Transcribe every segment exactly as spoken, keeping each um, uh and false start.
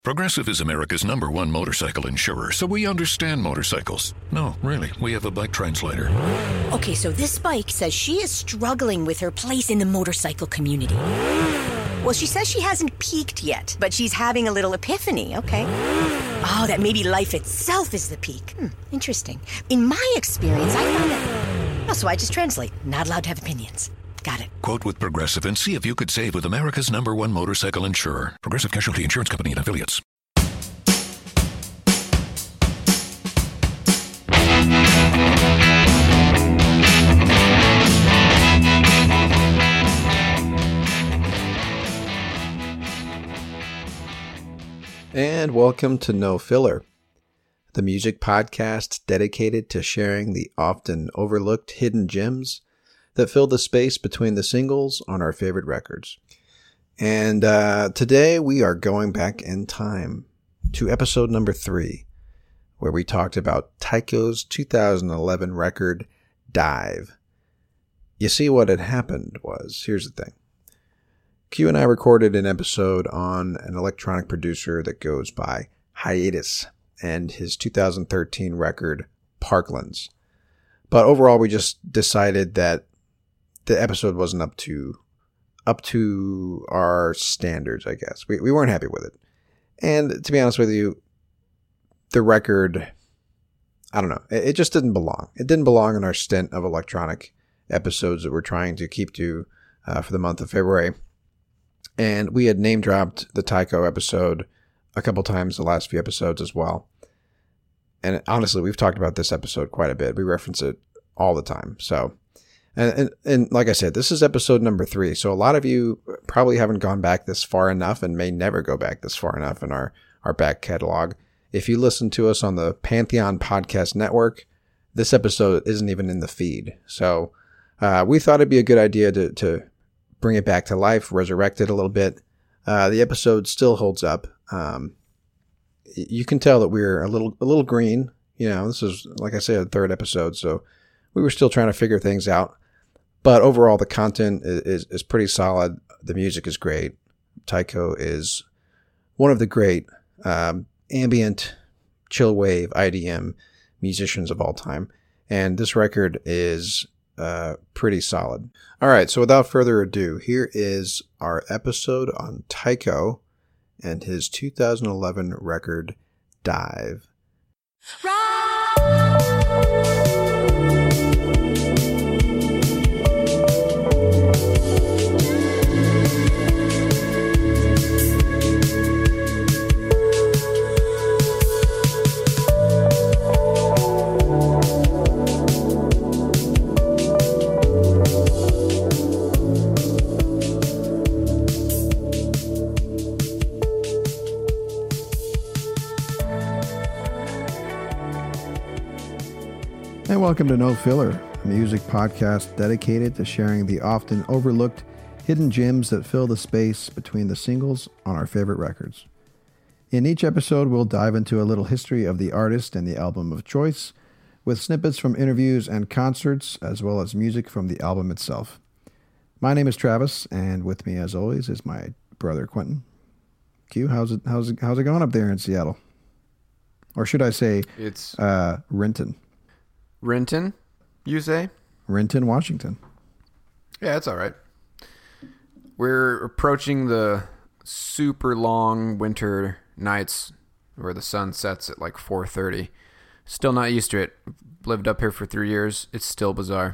Progressive is America's number one motorcycle insurer, so we understand motorcycles. No, really, we have a bike translator. Okay, so this bike says she is struggling with her place in the motorcycle community. Well, she says she hasn't peaked yet, but she's having a little epiphany, okay? Oh, that maybe life itself is the peak. Hmm, interesting. In my experience, I found that... Oh, so I just translate. Not allowed to have opinions. Got it. Quote with Progressive and see if you could save with America's number one motorcycle insurer. Progressive Casualty Insurance Company and Affiliates. And welcome to No Filler, the music podcast dedicated to sharing the often overlooked hidden gems that fill the space between the singles on our favorite records. And uh, today we are going back in time to episode number three, where we talked about Tycho's two thousand eleven record, Dive. You see, what had happened was, here's the thing. Q and I recorded an episode on an electronic producer that goes by Hiatus and his two thousand thirteen record, Parklands. But overall, we just decided that the episode wasn't up to up to our standards, I guess. We we weren't happy with it. And to be honest with you, the record, I don't know, it, it just didn't belong. It didn't belong in our stint of electronic episodes that we're trying to keep to uh, for the month of February. And we had name dropped the Tycho episode a couple times the last few episodes as well. And honestly, we've talked about this episode quite a bit. We reference it all the time. So, and, and, and like I said, this is episode number three. So a lot of you probably haven't gone back this far enough and may never go back this far enough in our, our back catalog. If you listen to us on the Pantheon Podcast Network, this episode isn't even in the feed. So uh, we thought it'd be a good idea to, to bring it back to life, resurrect it a little bit. Uh, the episode still holds up. Um, you can tell that we're a little a little green. You know, this is, like I said, a third episode, so we were still trying to figure things out. But overall, the content is, is, is pretty solid. The music is great. Tycho is one of the great um, ambient, chill wave, I D M musicians of all time. And this record is uh, pretty solid. All right, so without further ado, here is our episode on Tycho and his two thousand eleven record, Dive. And welcome to No Filler, a music podcast dedicated to sharing the often overlooked hidden gems that fill the space between the singles on our favorite records. In each episode, we'll dive into a little history of the artist and the album of choice, with snippets from interviews and concerts, as well as music from the album itself. My name is Travis, and with me, as always, is my brother Quentin. Q, how's it how's it how's it going up there in Seattle? Or should I say, it's uh, Renton? Renton, you say? Renton, Washington. Yeah, it's all right. We're approaching the super long winter nights where the sun sets at like four thirty. Still not used to it. Lived up here for three years. It's still bizarre.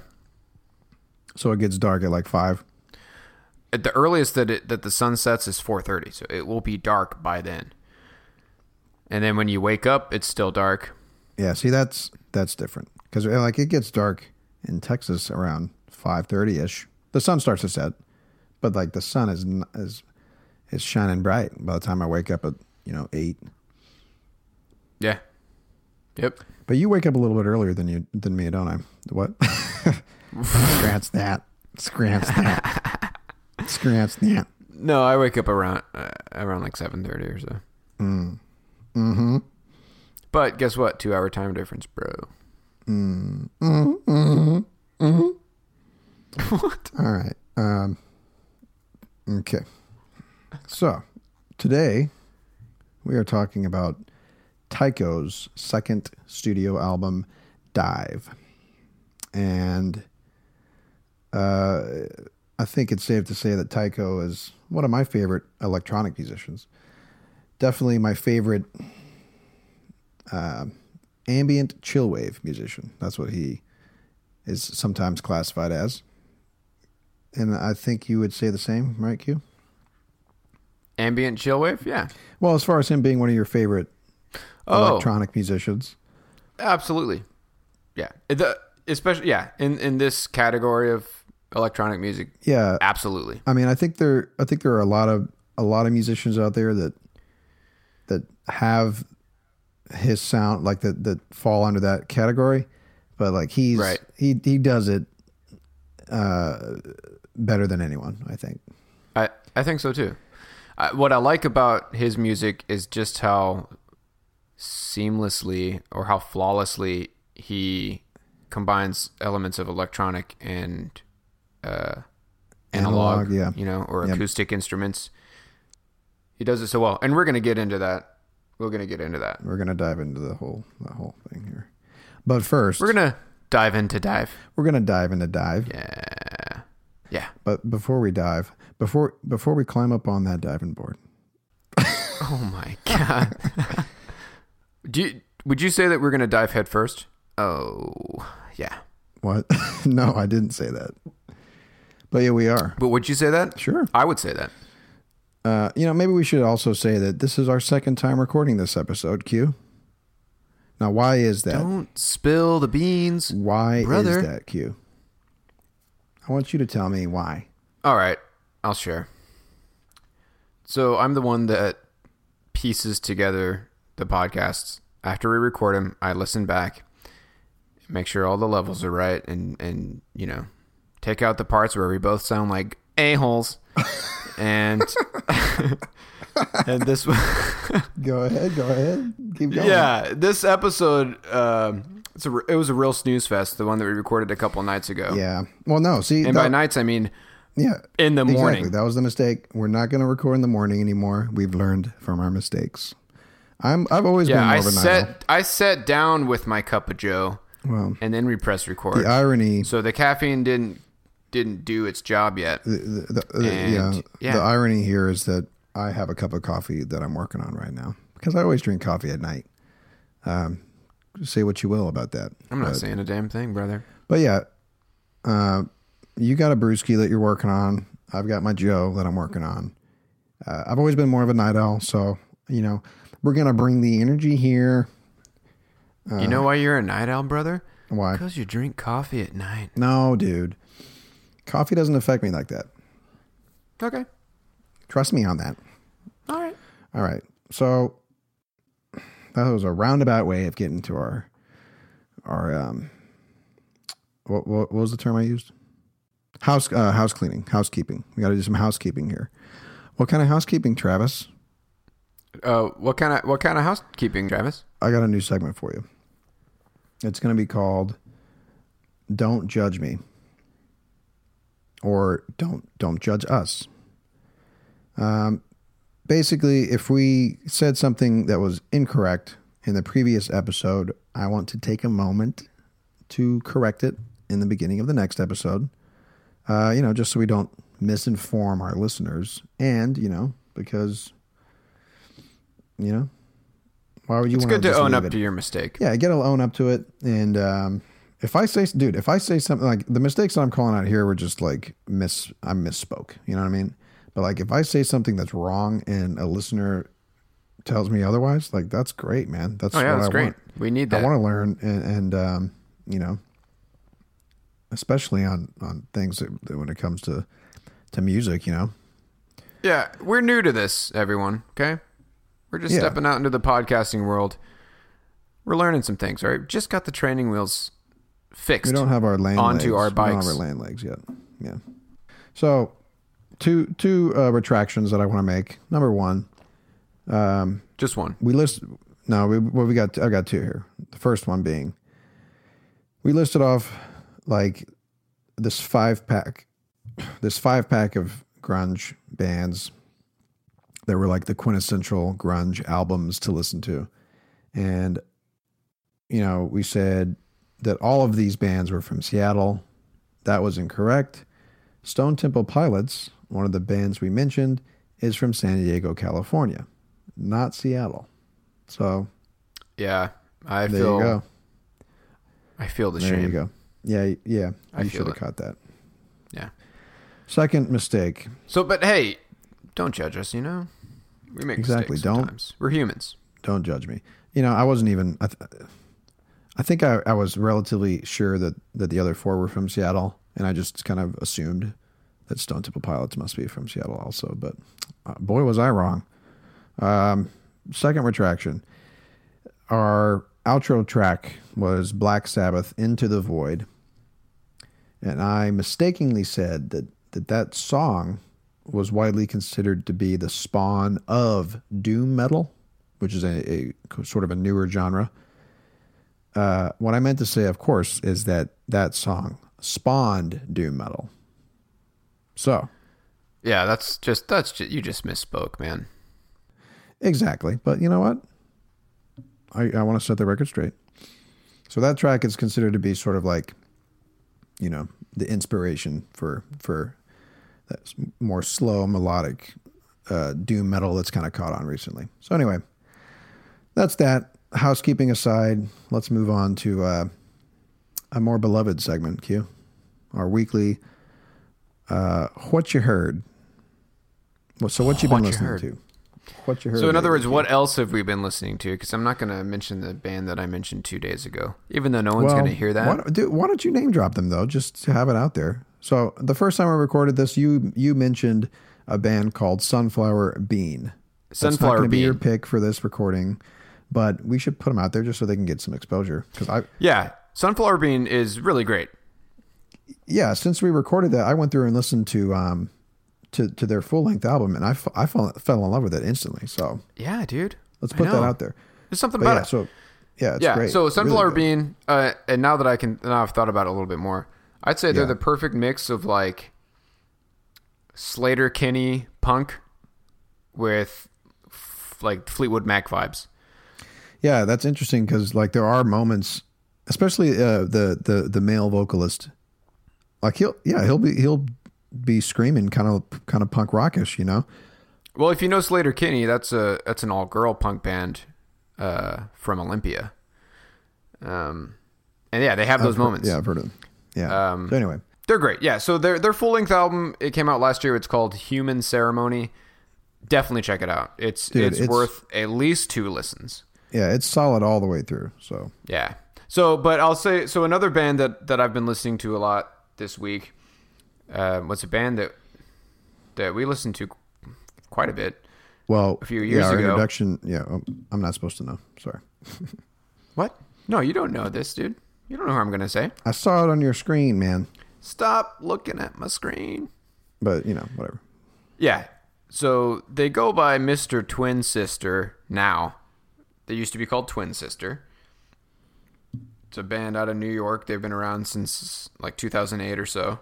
So it gets dark at like five? At the earliest that it, that the sun sets is four thirty, so it will be dark by then. And then when you wake up, it's still dark. Yeah, see, that's that's different. Because like it gets dark in Texas around five thirty-ish. The sun starts to set, but like the sun is is is shining bright by the time I wake up at, you know, eight. Yeah. Yep. But you wake up a little bit earlier than you than me, don't I? What? Scrants that. Scrants that. Scrants that. No, I wake up around uh, around like seven thirty or so. Mm. Mm-hmm. But guess what? Two hour time difference, bro. Mm. Mm-hmm. Mm-hmm. What? All right. Um, okay. So, today We are talking about Tycho's second studio album, Dive. And uh, I think it's safe to say that Tycho is one of my favorite electronic musicians. Definitely my favorite uh, ambient chillwave musician. That's what he is sometimes classified as. And I think you would say the same, right, Q? Ambient chillwave? Yeah. Well, as far as him being one of your favorite Oh. electronic musicians. Absolutely. Yeah. The, especially, yeah, in, in this category of electronic music. Yeah. Absolutely. I mean, I think there I think there are a lot of a lot of musicians out there that that have his sound, like that that fall under that category, but like he's Right. he he does it uh better than anyone, I think. I, I think so too. I, what I like about his music is just how seamlessly or how flawlessly he combines elements of electronic and uh, analog, Analog, yeah. you know, or Yep. acoustic instruments. He does it so well, and we're going to get into that. We're going to get into that. We're gonna dive into the whole the whole thing here. But first We're going to dive into dive. we're gonna dive into dive. Yeah. Yeah. But before we dive, before before we climb up on that diving board, Oh my God. Do you, would you say that we're going to dive head first? Oh, yeah. what? No, I didn't say that. But yeah, we are. But would you say that? Sure. I would say that. Uh, you know, maybe we should also say that this is our second time recording this episode, Q. Now, why is that? Don't spill the beans. Why brother. is that, Q? I want you to tell me why. All right, I'll share. So I'm the one that pieces together the podcasts. After we record them, I listen back, make sure all the levels are right, and, and you know, take out the parts where we both sound like a-holes. and and this Go ahead, go ahead. Keep going. yeah, this episode, um, it's a, it was a real snooze fest, the one that we recorded a couple nights ago. Yeah. Well, no, see. And that- by nights, I mean yeah, in the exactly. morning. That was the mistake. We're not going to record in the morning anymore. We've learned from our mistakes. I'm, I've always been Yeah, more I of a night sat I sat down with my cup of Joe, Well, and then we pressed record. the irony, So the caffeine didn't didn't do its job yet. the, the, the, And, yeah, yeah. the irony here is that I have a cup of coffee that I'm working on right now because I always drink coffee at night. Um, say what you will about that. I'm not but, saying a damn thing, brother. but yeah, uh, you got a brewski that you're working on. I've got my Joe that I'm working on. Uh, I've always been more of a night owl, so you know we're gonna bring the energy here. Uh, You know why you're a night owl, brother? Why? Because you drink coffee at night. No, dude. Coffee doesn't affect me like that. Okay. Trust me on that. All right. All right. So that was a roundabout way of getting to our our um what what, what was the term I used? House uh, house cleaning, housekeeping. We got to do some housekeeping here. What kind of housekeeping, Travis? Uh, what kind of what kind of housekeeping, Travis? I got a new segment for you. It's going to be called "Don't Judge Me," or "Don't Don't Judge Us." Um, basically, if we said something that was incorrect in the previous episode, I want to take a moment to correct it in the beginning of the next episode. Uh, you know, just so we don't misinform our listeners, and you know, because you know, why would you? It's want good to just own leave up it? to your mistake. Yeah, get to own up to it. And um, if I say, dude, if I say something like the mistakes that I'm calling out here were just like miss, I misspoke. You know what I mean? But like if I say something that's wrong and a listener tells me otherwise, like that's great, man. That's Oh yeah, what that's I great. want. We need I that. want to learn, and, and um, you know, especially on on things that, that when it comes to to music, you know. Yeah, we're new to this, everyone. Okay, we're just Yeah. stepping out into the podcasting world. We're learning some things, right? Just got the training wheels fixed. We don't have our lane onto legs. our We don't bikes. have our lane legs yet. Yeah. So, two two uh, retractions that I want to make. Number one, um, Just one. we list. No, we well, we got. I got two here. The first one being, we listed off like this five pack, this five pack of grunge bands They were like the quintessential grunge albums to listen to. And, you know, we said that all of these bands were from Seattle. That was incorrect. Stone Temple Pilots, one of the bands we mentioned, is from San Diego, California, not Seattle. So, yeah, I there feel. you go. I feel the there shame. you go. Yeah, yeah. I You feel should have it. caught that. Yeah. Second mistake. So, but hey, don't judge us. You know, we make Exactly, mistakes don't. sometimes. We're humans. Don't judge me. You know, I wasn't even. I, th- I think I, I was relatively sure that, that the other four were from Seattle, and I just kind of assumed that Stone Temple Pilots must be from Seattle also. But uh, boy, was I wrong. Um, second retraction. Our outro track was Black Sabbath, Into the Void, and I mistakenly said that that, that song was widely considered to be the spawn of doom metal, which is a, a sort of a newer genre. Uh, what I meant to say, of course, is that that song spawned doom metal. So, Yeah, that's just that's just, you just misspoke, man. exactly. But you know what? I, I want to set the record straight. So that track is considered to be sort of like, you know, the inspiration for for that more slow melodic uh, doom metal that's kind of caught on recently. So anyway, that's that. Housekeeping aside, let's move on to uh, a more beloved segment, Q. Our weekly uh, What You Heard. Well, so what you been What You listening Heard. to? What you heard? So in other lately, words, Q? what else have we been listening to? Because I'm not going to mention the band that I mentioned two days ago, even though no one's Well, going to hear that. Why, dude, why don't you name drop them though, just to have it out there? So the first time we recorded this, you you mentioned a band called Sunflower Bean. That's not Sunflower gonna be your Bean. pick for this recording, but we should put them out there just so they can get some exposure. Because I, Yeah, Sunflower Bean is really great. yeah, since we recorded that, I went through and listened to um to to their full length album, and I f- I fell fell in love with it instantly. So Yeah, dude. let's I put that know. out there. There's something But about yeah, it. so yeah, it's yeah, great. so Really Sunflower good. Bean, uh, and now that I can, now I've thought about it a little bit more, I'd say they're Yeah. the perfect mix of like Slater Kinney punk with f- like Fleetwood Mac vibes. Yeah, that's interesting because like there are moments, especially uh, the the the male vocalist. Like he'll yeah he'll be he'll be screaming kind of kind of punk rockish, you know. Well, if you know Slater Kinney, that's a that's an all girl punk band uh, from Olympia. Um, and yeah, they have those I've heard- moments. yeah, I've heard of them. Yeah. Um, so anyway, They're great. Yeah, so their their full length album, it came out last year. It's called Human Ceremony. Definitely check it out. It's Dude, it's, it's- worth at least two listens. yeah, it's solid all the way through. So Yeah. So, but I'll say so. Another band that, that I've been listening to a lot this week uh, was a band that that we listened to quite a bit. well, A few years yeah, our ago. introduction. Yeah, um, I'm not supposed to know. Sorry, What? No, you don't know this, dude. You don't know who I'm gonna say. I saw it on your screen, man. Stop looking at my screen. But you know, whatever. Yeah. So they go by Mister Twin Sister now. They used to be called Twin Sister. It's a band out of New York. They've been around since like two thousand eight or so.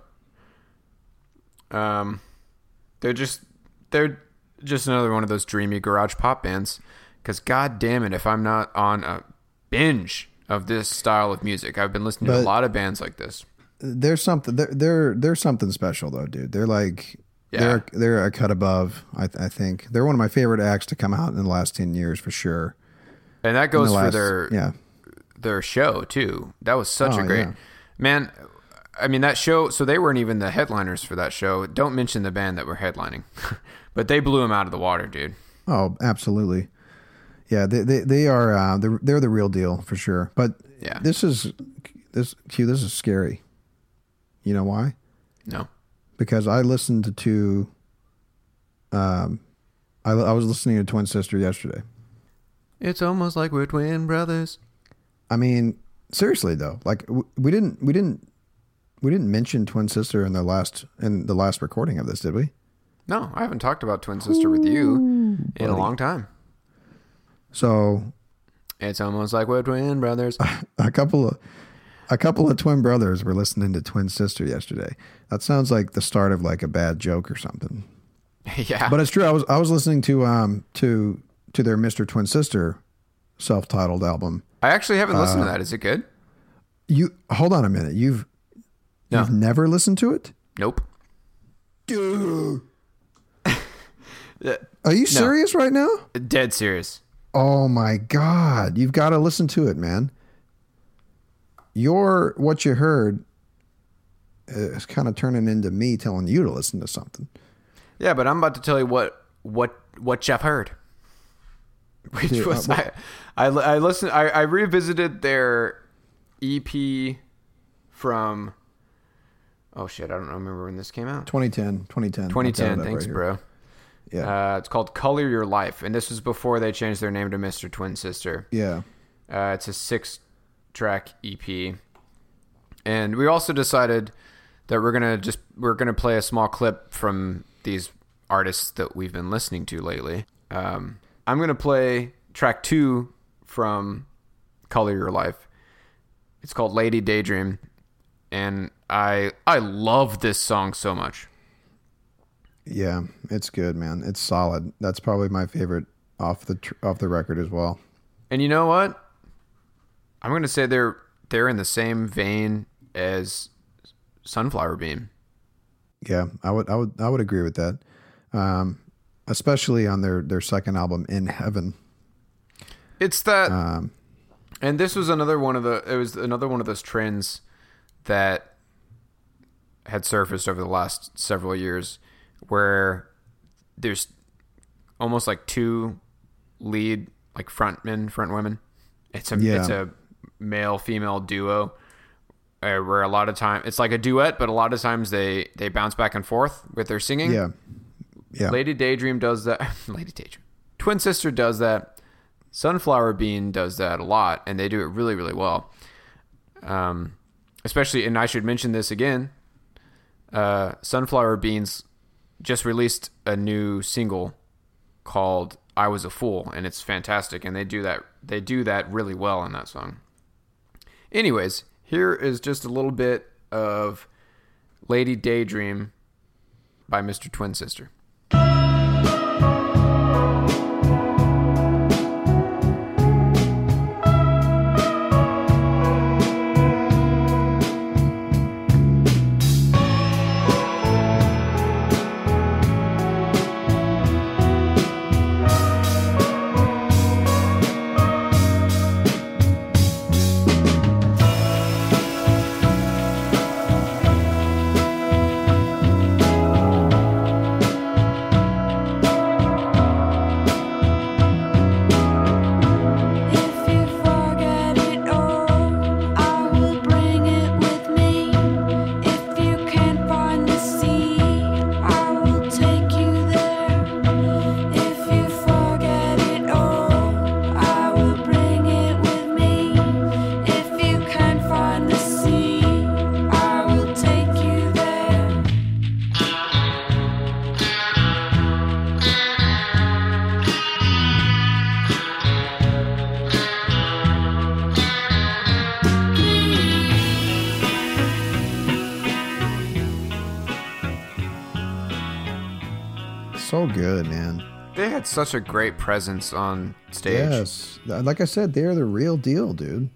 Um, they're just they're just another one of those dreamy garage pop bands. Because god damn it, if I'm not on a binge of this style of music, I've been listening to But- a lot of bands like this. There's something. They're they're they're something special though, dude. They're like. Yeah. They're they're a cut above. I I think they're one of my favorite acts to come out in the last ten years for sure. And that In goes the for last- their yeah. their show too. That was such Oh, a great yeah. man. I mean that show. So they weren't even the headliners for that show. Don't mention the band that were headlining, but they blew them out of the water, dude. Oh, absolutely. Yeah, they they, they are uh, they're, they're the real deal for sure. But Yeah. this is this Q. This is scary. You know why? No, Because I listened to. Um, I I was listening to Twin Sister yesterday. it's almost like we're twin brothers. I mean, seriously though, like w- we didn't we didn't we didn't mention Twin Sister in the last in the last recording of this, did we? No, I haven't talked about Twin Sister with you in a buddy. long time. So It's almost like we're twin brothers. a couple of a couple of twin brothers were listening to Twin Sister yesterday. That sounds like the start of like a bad joke or something. Yeah. But it's true. I was I was listening to um to to their Mister Twin Sister self-titled album. I actually haven't listened uh, to that. Is it good? You hold on a minute. You've no. you've never listened to it? Nope. Dude. Are you serious no. right now? Dead serious. Oh my God. You've got to listen to it, man. Your what you heard is kind of turning into me telling you to listen to something. Yeah, but I'm about to tell you what what what Jeff heard. Which Dude, was uh, I, I I listened I, I revisited their E P from oh shit, I don't remember when this came out. twenty ten twenty ten twenty ten Thanks, right bro. Yeah. Uh, it's called Color Your Life, and this was before they changed their name to Mister Twin Sister. Yeah. Uh, it's a six-track E P. And we also decided that we're going to just we're going to play a small clip from these artists that we've been listening to lately. Um, I'm going to play track two from Color Your Life. It's called Lady Daydream, and I I love this song so much. Yeah, it's good, man. It's solid. That's probably my favorite off the tr- off the record as well. And you know what? I'm going to say they're they're in the same vein as Sunflower Bean. Yeah, I would I would I would agree with that. Um, especially on their, their second album, In Heaven. It's that um, and this was another one of the it was another one of those trends that had surfaced over the last several years, where there's almost like two lead like frontmen, front women. It's a yeah. it's a male female duo, uh, where a lot of time it's like a duet, but a lot of times they they bounce back and forth with their singing. Yeah, yeah. Lady Daydream does that. Lady Daydream, Twin Sister does that. Sunflower Bean does that a lot, and they do it really really well. Um, especially, and I should mention this again. Uh, Sunflower Beans just released a new single called I Was a Fool, and it's fantastic, and they do that they do that really well in that song. Anyways, here is just a little bit of Lady Daydream by Mister Twin Sister. So good, man. They had such a great presence on stage. Yes. Like I said, they're the real deal, dude.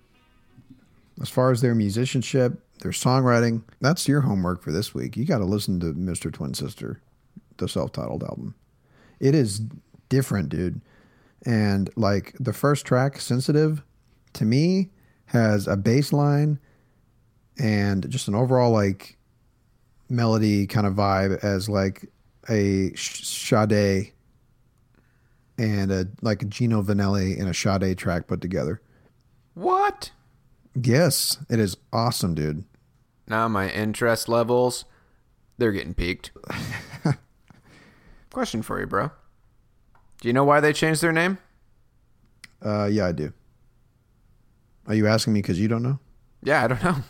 As far as their musicianship, their songwriting, that's your homework for this week. You got to listen to Mister Twin Sister, the self-titled album. It is different, dude. And like the first track, Sensitive, to me, has a bass line and just an overall like melody kind of vibe as like a Sade and a like a Gino Vanelli and a Sade track put together. What? Yes, it is awesome, dude. Now my interest levels, they're getting peaked. Question for you, bro. Do you know why they changed their name? Uh, yeah, I do. Are you asking me because you don't know? Yeah, I don't know.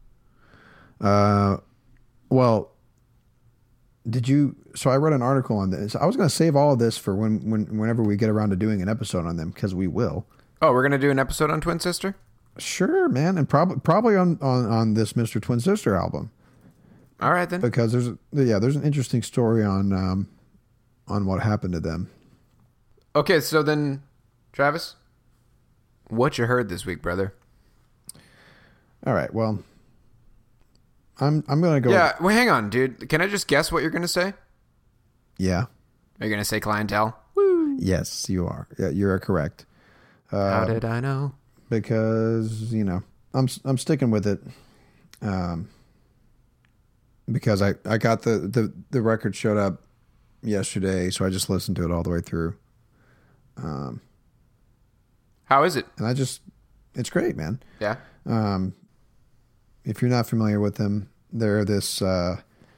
Uh, well, did you? So I read an article on this. I was going to save all of this for when, when, whenever we get around to doing an episode on them, because we will. Oh, we're going to do an episode on Twin Sister? Sure, man, and probably probably on, on, on this Mister Twin Sister album. All right then. Because there's yeah, there's an interesting story on um, on what happened to them. Okay, so then, Travis, what you heard this week, brother? All right, well, I'm I'm gonna go. Yeah, well, hang on, dude. Can I just guess what you're gonna say? Yeah. Are you gonna say Clientele? Yes, you are. Yeah, you're correct. Uh, How did I know? Because you know, I'm I'm sticking with it. Um, because I, I got the, the, the record showed up yesterday, so I just listened to it all the way through. Um, How is it? and I just, it's great, man. Yeah. Um, if you're not familiar with them, they're this, uh,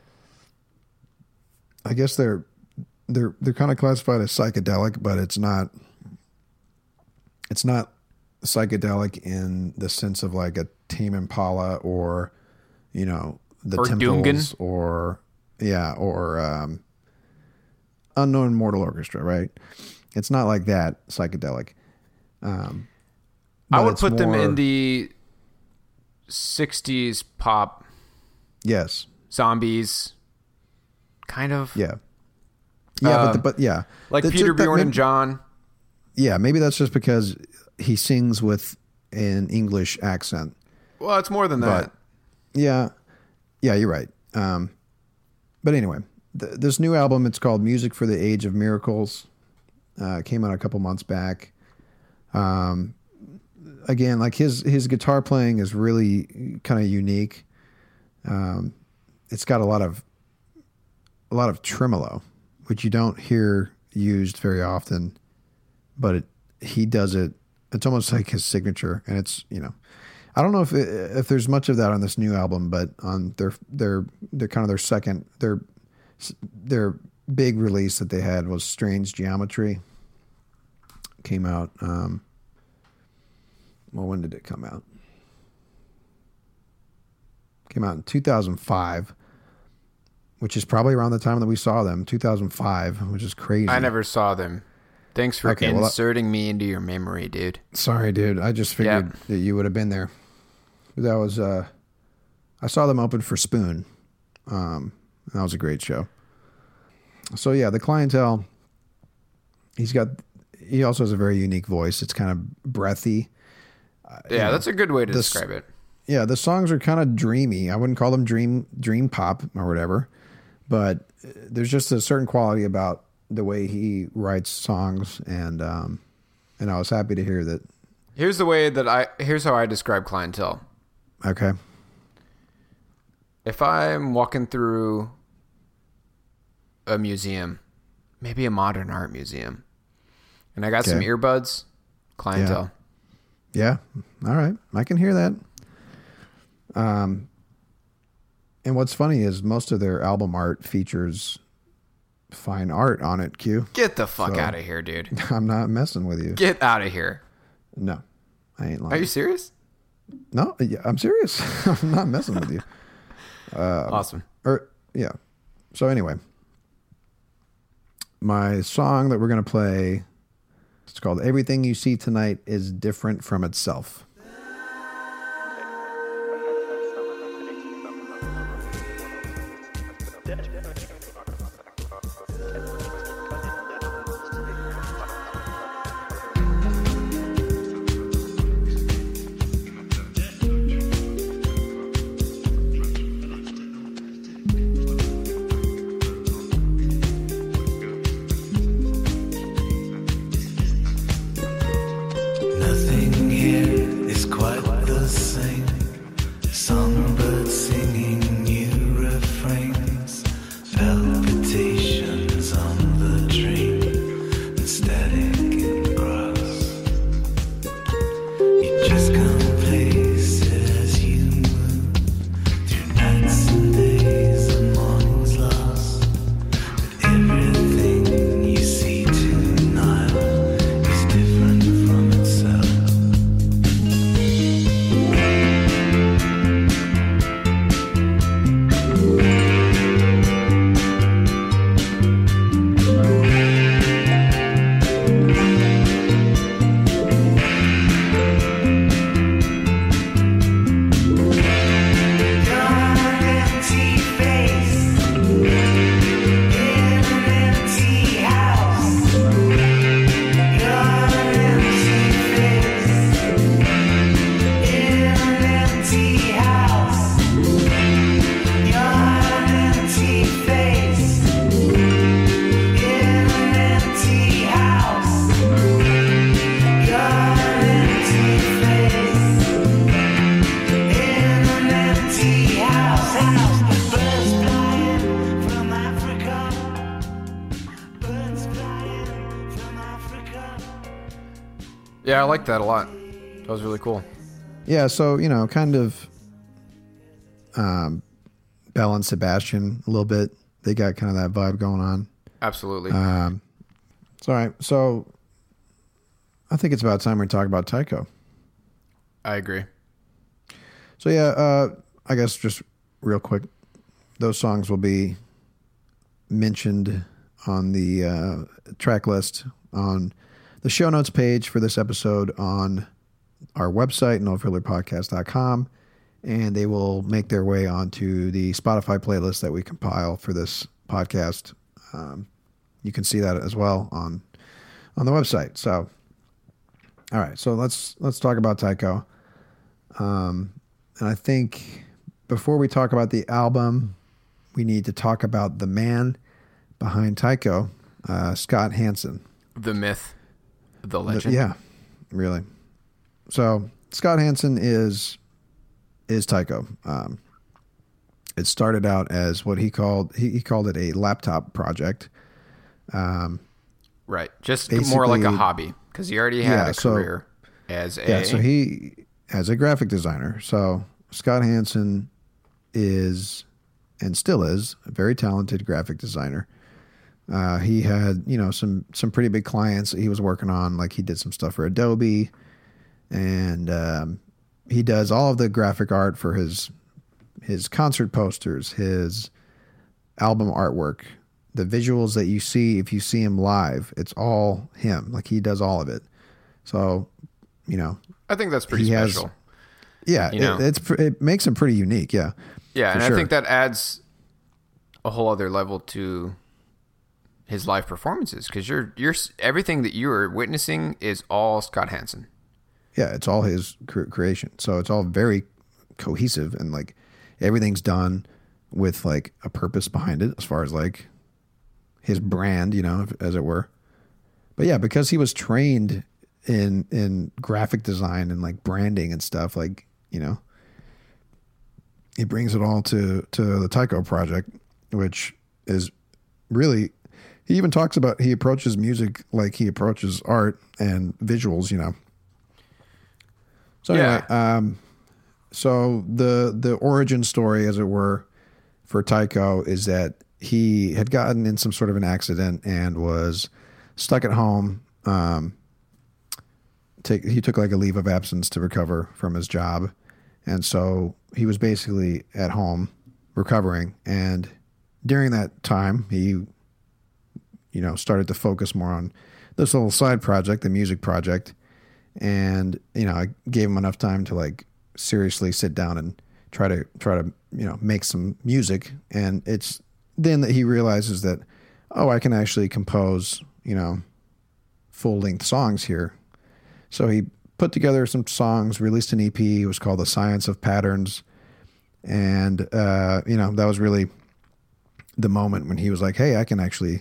I guess they're, they're, they're kind of classified as psychedelic, but it's not, it's not psychedelic in the sense of like a Tame Impala or, you know, the Or Temples Dungan. or, yeah, or, um, Unknown Mortal Orchestra, right? It's not like that psychedelic. Um, I but would it's put them more- in the sixties pop, yes, zombies, kind of. yeah, yeah, Uh, but, the, but yeah, Like The- Peter that- Bjorn maybe- and John. Yeah, maybe that's just because he sings with an English accent. Well, it's more than that. But yeah, yeah, you're right. Um, but anyway, th- this new album, it's called Music for the Age of Miracles. Uh, it came out a couple months back. Um, again, like his, his guitar playing is really kind of unique. Um, it's got a lot of, a lot of tremolo, which you don't hear used very often, but it, he does it. It's almost like his signature, and it's, you know, I don't know if it, if there's much of that on this new album, but on their their their kind of their second their their big release that they had was Strange Geometry. Came out. Um, well, when did it come out? Came out in two thousand five, which is probably around the time that we saw them. two thousand five, which is crazy. I never saw them. Thanks for Okay, well, inserting me into your memory, dude. Sorry, dude. I just figured Yep. that you would have been there. That was, uh, I saw them open for Spoon. Um, that was a great show. So yeah, the Clientele, he's got, he also has a very unique voice. It's kind of breathy. Yeah, that's a good way to this- describe it. Yeah, the songs are kind of dreamy. I wouldn't call them dream, dream pop or whatever, but there's just a certain quality about the way he writes songs. And, um, and I was happy to hear that. Here's the way that I, here's how I describe Clientele. Okay. If I'm walking through a museum, maybe a modern art museum, and I got some Okay. earbuds, Clientele. Yeah. All right. I can hear that. Um, and what's funny is most of their album art features fine art on it, Q. Get the fuck So- out of here, dude. I'm not messing with you. Get out of here. No, I ain't lying. Are you serious? No, yeah, I'm serious. I'm not messing with you. Awesome. Or, yeah. So anyway, my song that we're going to play, it's called Everything You See Tonight is Different from Itself. Nothing here is quite the same. Songbirds singing new refrains, palpitations on the train, and static in grass. You just come places you move through nights and days and mornings lost. But everything you see tonight is different from itself. Yeah, I like that a lot. That was really cool. Yeah, so, you know, kind of um, Belle and Sebastian a little bit. They got kind of that vibe going on. Absolutely. Um, it's all right. So I think it's about time we talk about Tycho. I agree. So, yeah, uh, I guess just real quick, those songs will be mentioned on the uh, track list on the show notes page for this episode on our website, no filler podcast dot com, and they will make their way onto the Spotify playlist that we compile for this podcast. Um, you can see that as well on on the website. So, all right, so let's let's talk about Tycho. Um, and I think before we talk about the album, we need to talk about the man behind Tycho, uh, Scott Hansen. The myth, the legend. Yeah, really. So Scott Hansen is is Tycho. Um, it started out as what he called he, he called it a laptop project. Um, right, just more like a hobby because he already had yeah, a so, career as a. Yeah, so he as a graphic designer. So Scott Hansen is and still is a very talented graphic designer. Uh, he had, you know, some, some pretty big clients that he was working on. Like he did some stuff for Adobe, and um, he does all of the graphic art for his his concert posters, his album artwork, the visuals that you see if you see him live. It's all him. Like he does all of it. So, you know, I think that's pretty he special. Has, yeah, you know? it, it's it makes him pretty unique. Yeah, yeah, and sure. I think that adds a whole other level to his live performances because you're you're everything that you are witnessing is all Scott Hansen. Yeah, it's all his cre- creation. So it's all very cohesive and like everything's done with like a purpose behind it as far as like his brand, you know, as it were. But yeah, because he was trained in in graphic design and like branding and stuff, like, you know, he brings it all to to the Tycho project, which is really, he even talks about he approaches music like he approaches art and visuals, you know. So anyway, yeah. um, so the the origin story, as it were, for Tycho is that he had gotten in some sort of an accident and was stuck at home. Um, take he took like a leave of absence to recover from his job, and so he was basically at home recovering. And during that time, he, you know, started to focus more on this little side project, the music project. And, you know, I gave him enough time to like seriously sit down and try to try to, you know, make some music. And it's then that he realizes that, oh, I can actually compose, you know, full length songs here. So he put together some songs, released an E P. It was called The Science of Patterns. And, uh, you know, that was really the moment when he was like, hey, I can actually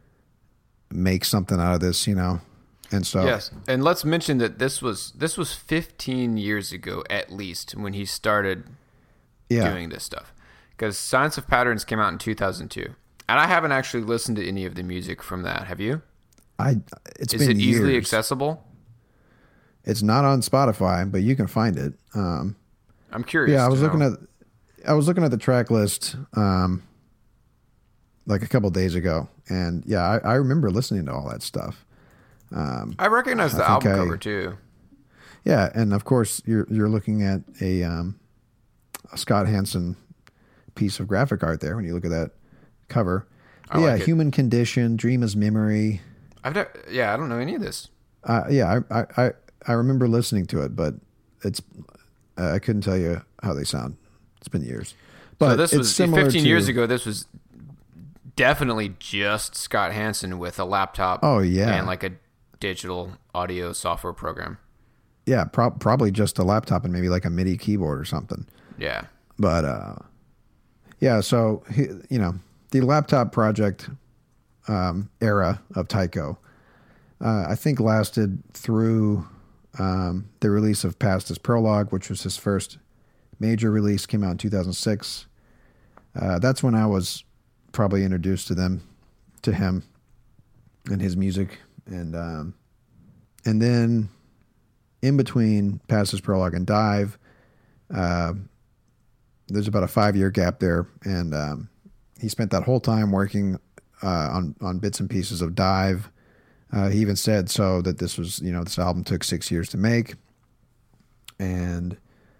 make something out of this, you know. And so, yes, and let's mention that this was this was fifteen years ago at least when he started yeah. doing this stuff. Because Science of Patterns came out in two thousand two, and I haven't actually listened to any of the music from that. Have you? I it's Is been it easily years. accessible? It's not on Spotify, but you can find it. Um, I'm curious. yeah, I was to looking know. at I was looking at the track list um, like a couple days ago, and yeah, I, I remember listening to all that stuff. Um, I recognize the I think album I- cover too. Yeah, and of course you're you're looking at a, um, a Scott Hansen piece of graphic art there when you look at that cover. I yeah, like it. Human Condition, Dream is Memory. I've never, yeah, I don't know any of this. Uh, yeah, I, I I I remember listening to it, but it's uh, I couldn't tell you how they sound. It's been years. But so this it's was similar fifteen to- years ago. This was definitely just Scott Hansen with a laptop. Oh, yeah. and like a digital audio software program. Yeah, pro- probably just a laptop and maybe like a MIDI keyboard or something. Yeah, But uh, yeah, so he, you know, the laptop project um, era of Tycho, uh, I think lasted through um, the release of Past Is Prologue, which was his first major release, came out in two thousand six. Uh, that's when I was probably introduced to them, to him, and his music, and um, and then in between Passes Prologue and Dive, uh, there's about a five year gap there, and um, he spent that whole time working uh, on on bits and pieces of Dive. Uh, he even said so that this was, you know, this album took six years to make, and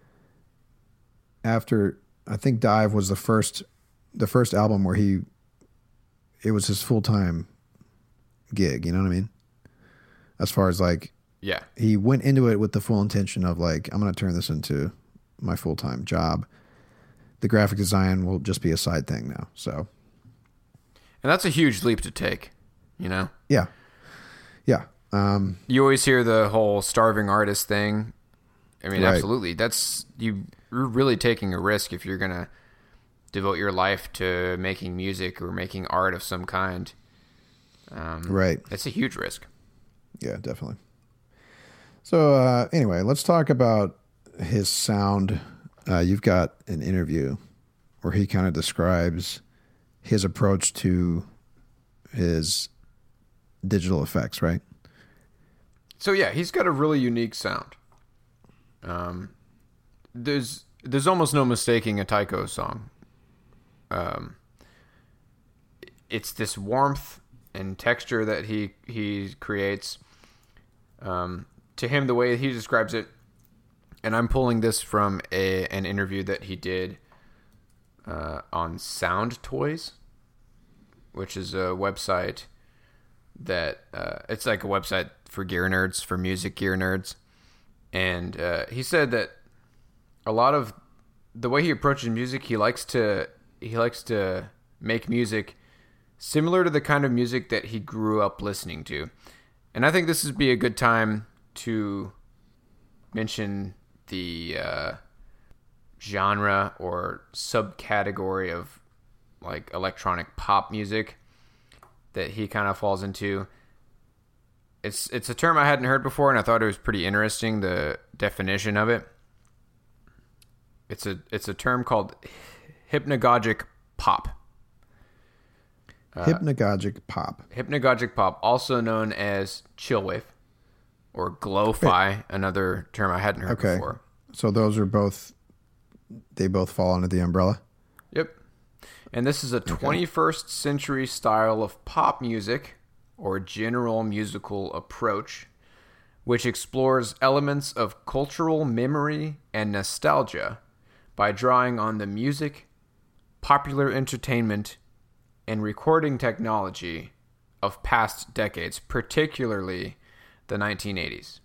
after I think Dive was the first the first album where he it was his full time gig. You know what I mean? As far as like, Yeah. he went into it with the full intention of like, I'm going to turn this into my full time job. The graphic design will just be a side thing now. So, And that's a huge leap to take, you know? yeah, yeah, um, You always hear the whole starving artist thing. I mean, Right. absolutely. That's you. You're really taking a risk if you're gonna devote your life to making music or making art of some kind. Um, right. It's a huge risk. Yeah, definitely. So uh, anyway, let's talk about his sound. Uh, you've got an interview where he kind of describes his approach to his digital effects, right? So yeah, he's got a really unique sound. Um, there's there's almost no mistaking a Tycho song. Um, it's this warmth and texture that he he creates. Um, to him, the way he describes it, and I'm pulling this from a an interview that he did uh, on Sound Toys, which is a website that uh, it's like a website for gear nerds, for music gear nerds. And uh, he said that a lot of the way he approaches music, he likes to he likes to make music similar to the kind of music that he grew up listening to. And I think this would be a good time to mention the uh, genre or subcategory of like electronic pop music that he kind of falls into. It's it's a term I hadn't heard before, and I thought it was pretty interesting, the definition of it. It's a it's a term called hypnagogic pop. Hypnagogic pop. Hypnagogic pop, also known as chillwave or glo-fi, another term I hadn't heard Okay. before. So those are both, they both fall under the umbrella. Yep. And this is a twenty-first century style of pop music or general musical approach, which explores elements of cultural memory and nostalgia by drawing on the music, popular entertainment, and recording technology of past decades, particularly the nineteen eighties.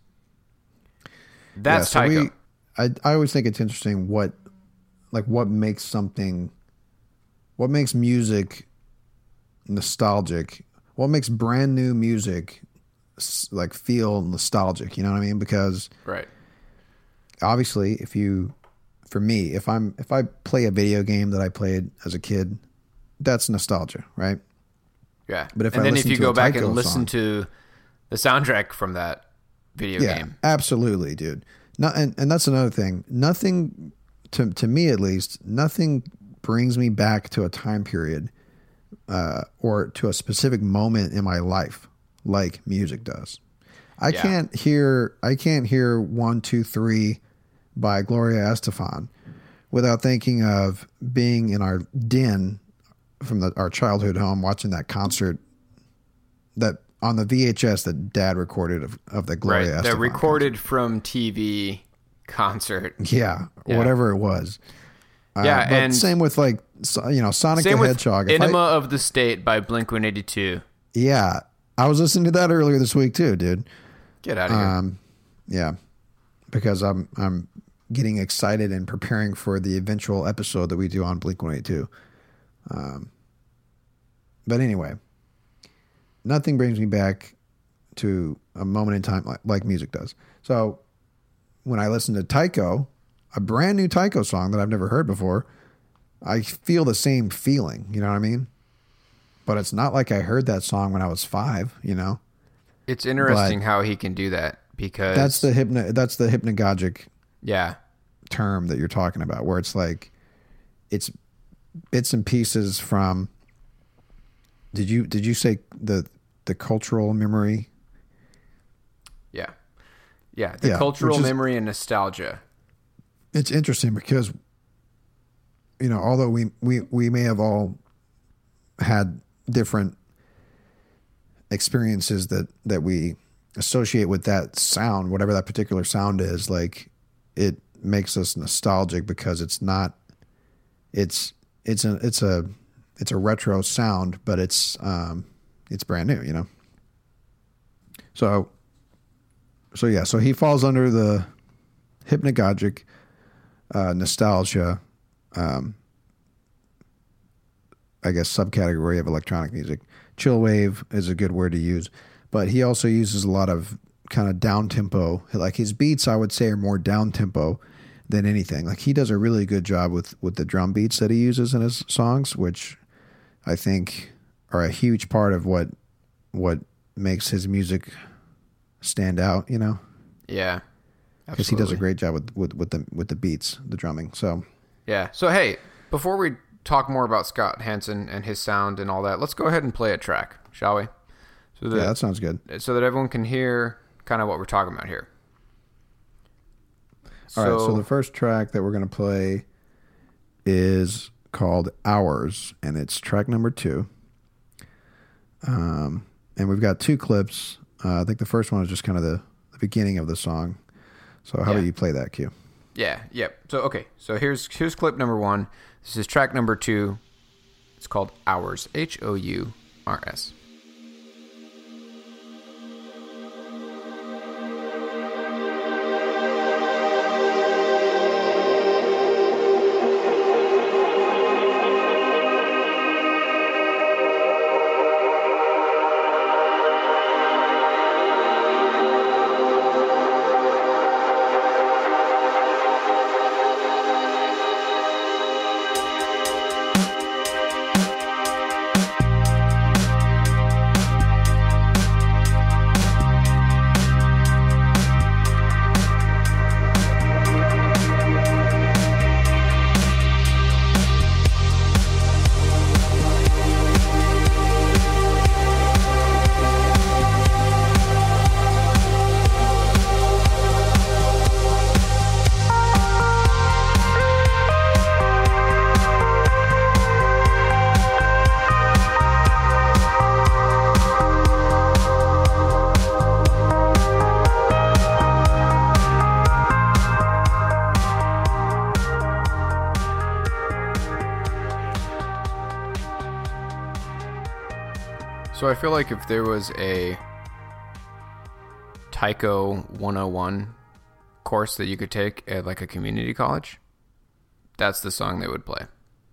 That's Yeah, so Tycho. we- I I always think it's interesting what, like, what makes something, what makes music nostalgic. What makes brand new music s- like feel nostalgic? You know what I mean? Because Right. obviously, if you, for me, if I'm if I play a video game that I played as a kid, that's nostalgia, right? Yeah. But if and I then if listen you to go a back Tycho and listen song- to the soundtrack from that video Yeah, game. absolutely, dude. No, and, and that's another thing. Nothing, to to me at least, nothing brings me back to a time period uh, or to a specific moment in my life like music does. I Yeah. can't hear I can't hear one, two, three by Gloria Estefan without thinking of being in our den from the, our childhood home watching that concert that on the V H S that Dad recorded of, of the Gloria Right. Estefan The recorded from T V concert. concert. Yeah, Yeah. whatever it was. Uh, Yeah, but and- same with like so- you know Sonic Same the with Hedgehog. If I- Enema of the State by Blink one eighty-two. yeah, I was listening to that earlier this week too, dude. Get out of here. Um, yeah, because I'm I'm getting excited and preparing for the eventual episode that we do on Blink one eighty-two. Um, but anyway, nothing brings me back to a moment in time like, like music does. So when I listen to Tycho, a brand new Tycho song that I've never heard before, I feel the same feeling. You know what I mean? But it's not like I heard that song when I was five. You know? It's interesting how he can do that because That's the hypno. That's the hypnagogic yeah. term that you're talking about, where it's like it's bits and pieces from. Did you did you say the the cultural memory? Yeah. Yeah, the Yeah, cultural which is- memory and nostalgia. It's interesting because, you know, although we, we, we may have all had different experiences that, that we associate with that sound, whatever that particular sound is, like it makes us nostalgic because it's not, it's, it's a, it's a, it's a retro sound, but it's, um, it's brand new, you know? So, so yeah, so he falls under the hypnagogic, uh, nostalgia, um, I guess subcategory of electronic music. Chillwave is a good word to use, but he also uses a lot of kind of down tempo. Like his beats, I would say, are more down tempo than anything. Like he does a really good job with, with the drum beats that he uses in his songs, which I think are a huge part of what, what makes his music stand out, you know? Yeah. Because he does a absolutely. great job with, with, with the, with the beats, the drumming. So Yeah. So, hey, before we talk more about Scott Hansen and his sound and all that, let's go ahead and play a track, shall we? So that, yeah, that sounds good. so that everyone can hear kind of what we're talking about here. All right, so the first track that we're going to play is called Hours, and it's track number two. Um, and we've got two clips. Uh, I think the first one is just kind of the, the beginning of the song. So how Yeah. about you play that, Q? Yeah, yep. So okay, so here's here's clip number one. This is track number two. It's called Hours. H O U R S. So I feel like if there was a Taiko one oh one course that you could take at like a community college, that's the song they would play.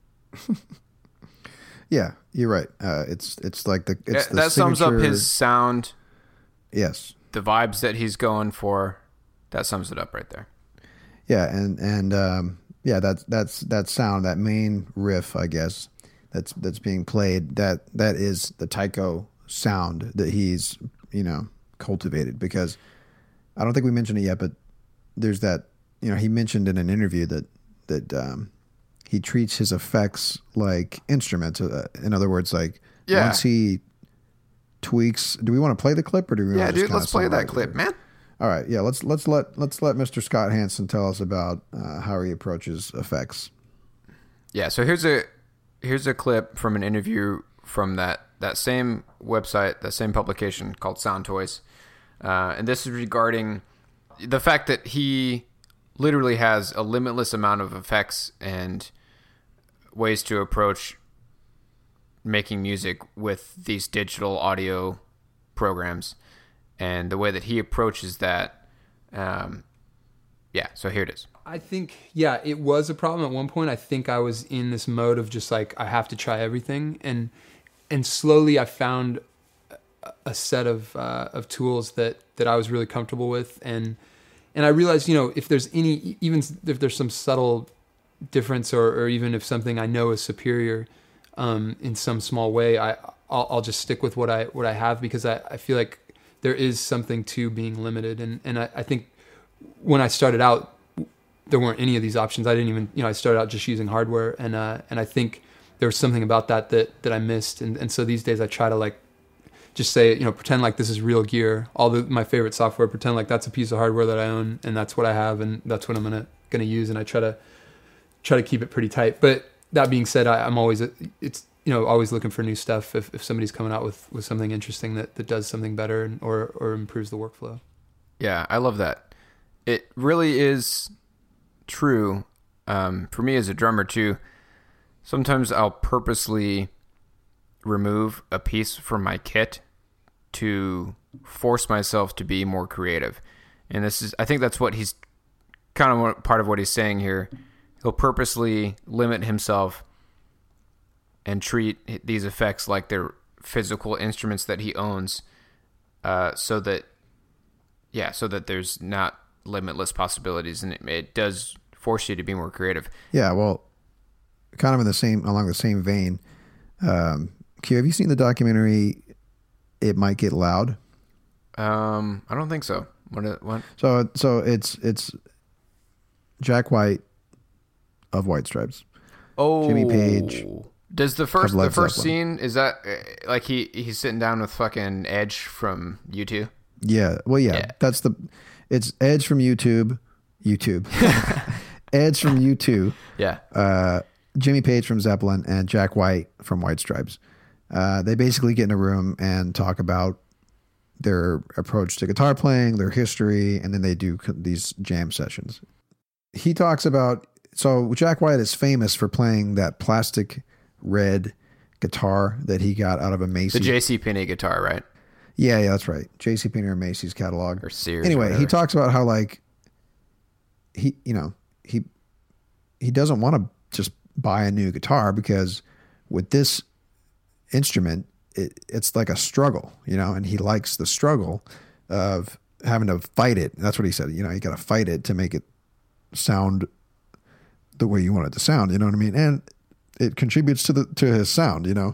Yeah, you're right. Uh, it's it's like the it's that the that sums up signature- his sound, yes. the vibes that he's going for. That sums it up right there. Yeah, and and um, yeah, that's that's that sound, that main riff, I guess, that's that's being played. That that is the Taiko sound that he's you know cultivated. Because I don't think we mentioned it yet, but there's that you know he mentioned in an interview that that um, he treats his effects like instruments. Uh, in other words, like Yeah. once he tweaks. Do we want to play the clip or do we? Yeah, want to just dude, let's kinda play that summarize it clip, here? man. All right, yeah, let's let's let let's let Mister Scott Hansen tell us about uh, how he approaches effects. Yeah, so here's a here's a clip from an interview from that, that same website, that same publication called Sound Toys. Uh, and this is regarding the fact that he literally has a limitless amount of effects and ways to approach making music with these digital audio programs. And the way that he approaches that, um, yeah, so here it is. I think, yeah, it was a problem at one point. I think I was in this mode of just like, I have to try everything. And and slowly I found a- a set of uh, of tools that, that I was really comfortable with. And and I realized, you know, if there's any, even if there's some subtle difference or, or even if something I know is superior um, in some small way, I, I'll, I'll just stick with what I what I have because I, I feel like there is something to being limited. And, and I, I think when I started out, there weren't any of these options. I didn't even, you know, I started out just using hardware, and uh, and I think there was something about that that, that I missed, and, and so these days I try to like just say, you know, pretend like this is real gear. All the my favorite software, pretend like that's a piece of hardware that I own, and that's what I have, and that's what I'm gonna gonna use. And I try to try to keep it pretty tight. But that being said, I, I'm always it's you know always looking for new stuff. If if somebody's coming out with, with something interesting that, that does something better and, or or improves the workflow. Yeah, I love that. It really is true. Um, for me as a drummer too, sometimes I'll purposely remove a piece from my kit to force myself to be more creative. And this is, I think that's what he's kind of what, part of what he's saying here. He'll purposely limit himself and treat these effects like they're physical instruments that he owns, uh, so that, yeah, so that there's not limitless possibilities, and it, it does force you to be more creative. Yeah, well, kind of in the same, along the same vein, um, Q, have you seen the documentary It Might Get Loud? Um, I don't think so. What? What? So, so it's it's Jack White of White Stripes. Oh, Jimmy Page. Does the first Led the first Zeppelin. scene, is that uh, like he he's sitting down with fucking Edge from U two? Yeah, well, yeah, Yeah. that's the. It's Edge from YouTube, YouTube, Edge from U two, Yeah. uh, Jimmy Page from Zeppelin, and Jack White from White Stripes. Uh, they basically get in a room and talk about their approach to guitar playing, their history, and then they do c- these jam sessions. He talks about, so Jack White is famous for playing that plastic red guitar that he got out of a Macy's. The J C Penney guitar, right? Yeah, yeah, that's right. J C Penney or Macy's catalog. Or Sears. Anyway, or he whatever. talks about how like he, you know, he he doesn't want to just buy a new guitar because with this instrument, it, it's like a struggle, you know, and he likes the struggle of having to fight it. That's what he said. You know, you got to fight it to make it sound the way you want it to sound. You know what I mean? And it contributes to the to his sound. You know.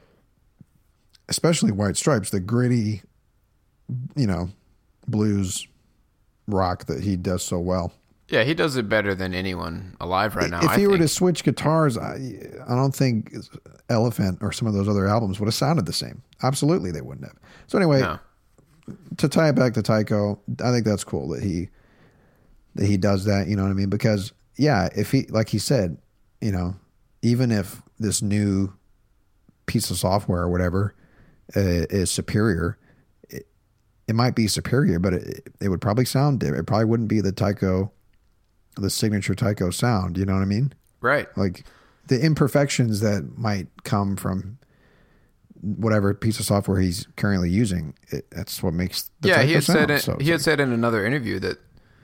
Especially White Stripes, the gritty, you know, blues rock that he does so well. Yeah, he does it better than anyone alive right now. If I he were think. to switch guitars, I, I don't think Elephant or some of those other albums would have sounded the same. Absolutely, they wouldn't have. So anyway, No. to tie it back to Tycho, I think that's cool that he that he does that. You know what I mean? Because yeah, if he, like he said, you know, even if this new piece of software or whatever uh, is superior, it, it might be superior, but it, it would probably sound different. It probably wouldn't be the Tycho, the signature Tycho sound. You know what I mean? Right. Like the imperfections that might come from whatever piece of software he's currently using. It, that's what makes the Yeah, Tycho he had sound. said it, So it's he had like- said in another interview that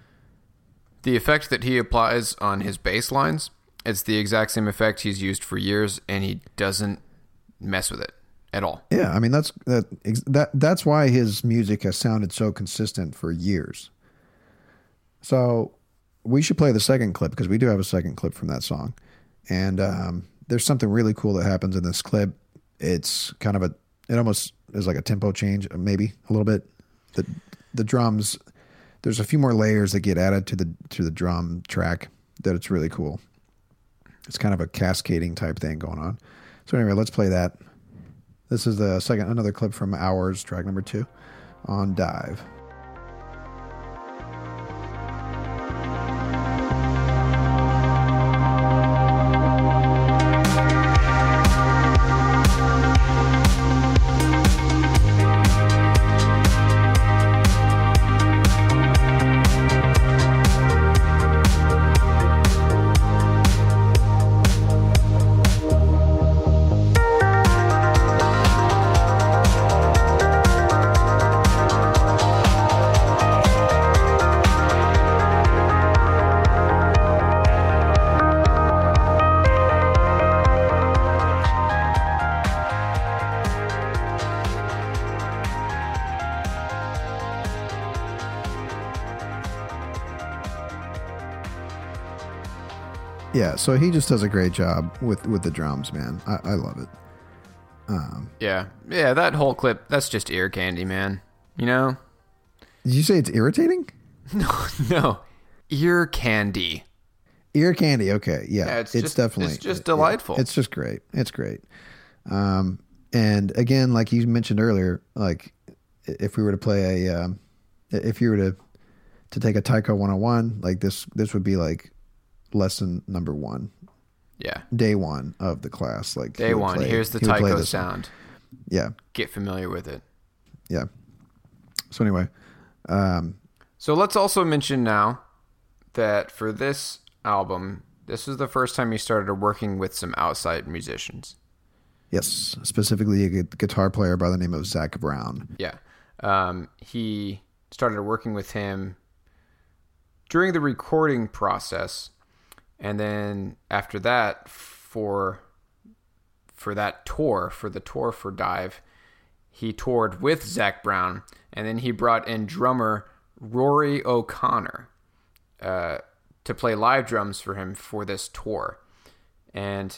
the effect that he applies on his bass lines, it's the exact same effect he's used for years, and he doesn't mess with it at all. Yeah, I mean that's that ex- that that's why his music has sounded so consistent for years. So we should play the second clip because we do have a second clip from that song, and um, there's something really cool that happens in this clip. It's kind of a it almost is like a tempo change, maybe a little bit. The the drums, there's a few more layers that get added to the to the drum track that it's really cool. It's kind of a cascading type thing going on. So anyway, let's play that. This is the second, another clip from Hours, track number two on Dive. Yeah, so he just does a great job with, with the drums, man. I, I love it. Um, Yeah. Yeah, that whole clip, that's just ear candy, man. You know? did you say it's irritating? No, no. Ear candy. Ear candy, okay, yeah, Yeah, it's it's, just- definitely it's just yeah, delightful. it's just great. It's great. Um, And again, like you mentioned earlier, like if we were to play a, um, if you were to to take a Taiko one oh one, like this, this would be like lesson number one, Yeah. day one of the class. Like Day he would one. play- Here's the he would play taiko this one. sound. Yeah, Get familiar with it. yeah. So anyway, um, So let's also mention now that for this album, this was the first time he started working with some outside musicians. yes, specifically a gu- guitar player by the name of Zach Brown. Yeah. Um, he started working with him during the recording process. And then after that, for for that tour, for the tour for Dive, he toured with Zach Brown. And then he brought in drummer Rory O'Connor uh, to play live drums for him for this tour. And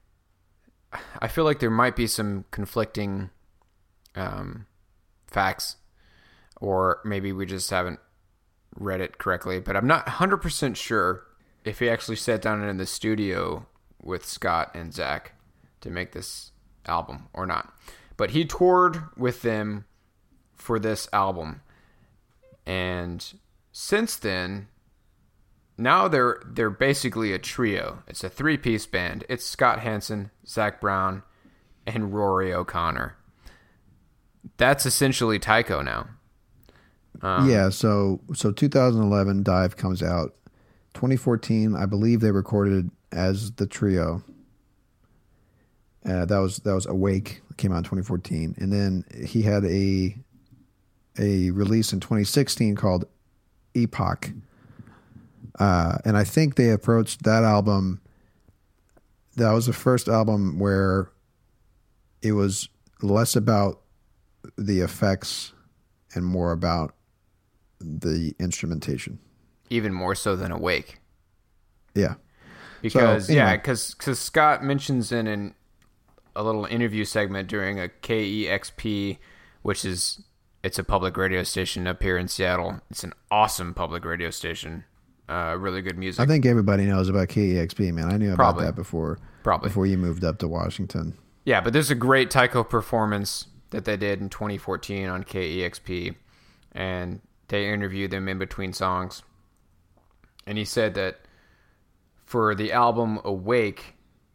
I feel like there might be some conflicting um, facts, or maybe we just haven't read it correctly, but I'm not one hundred percent sure if he actually sat down in the studio with Scott and Zach to make this album or not. But he toured with them for this album. And since then, now they're they're basically a trio. It's a three-piece band. It's Scott Hansen, Zach Brown, and Rory O'Connor. That's essentially Taiko now. Um, yeah, so so two thousand eleven Dive comes out. twenty fourteen, I believe they recorded as the trio. Uh, that was that was Awake, came out in twenty fourteen, and then he had a a release in twenty sixteen called Epoch. Uh, and I think they approached that album. That was the first album where it was less about the effects and more about the instrumentation. Even more so than Awake. Yeah. Because, So, yeah, anyway. because Scott mentions in an, a little interview segment during a K E X P, which is, it's a public radio station up here in Seattle. It's an awesome public radio station. Uh, really good music. I think everybody knows about K E X P, man. I knew about Probably. that before. Probably. Before you moved up to Washington. Yeah, but there's a great Taiko performance that they did in twenty fourteen on K E X P, and they interviewed them in between songs. And he said that for the album Awake,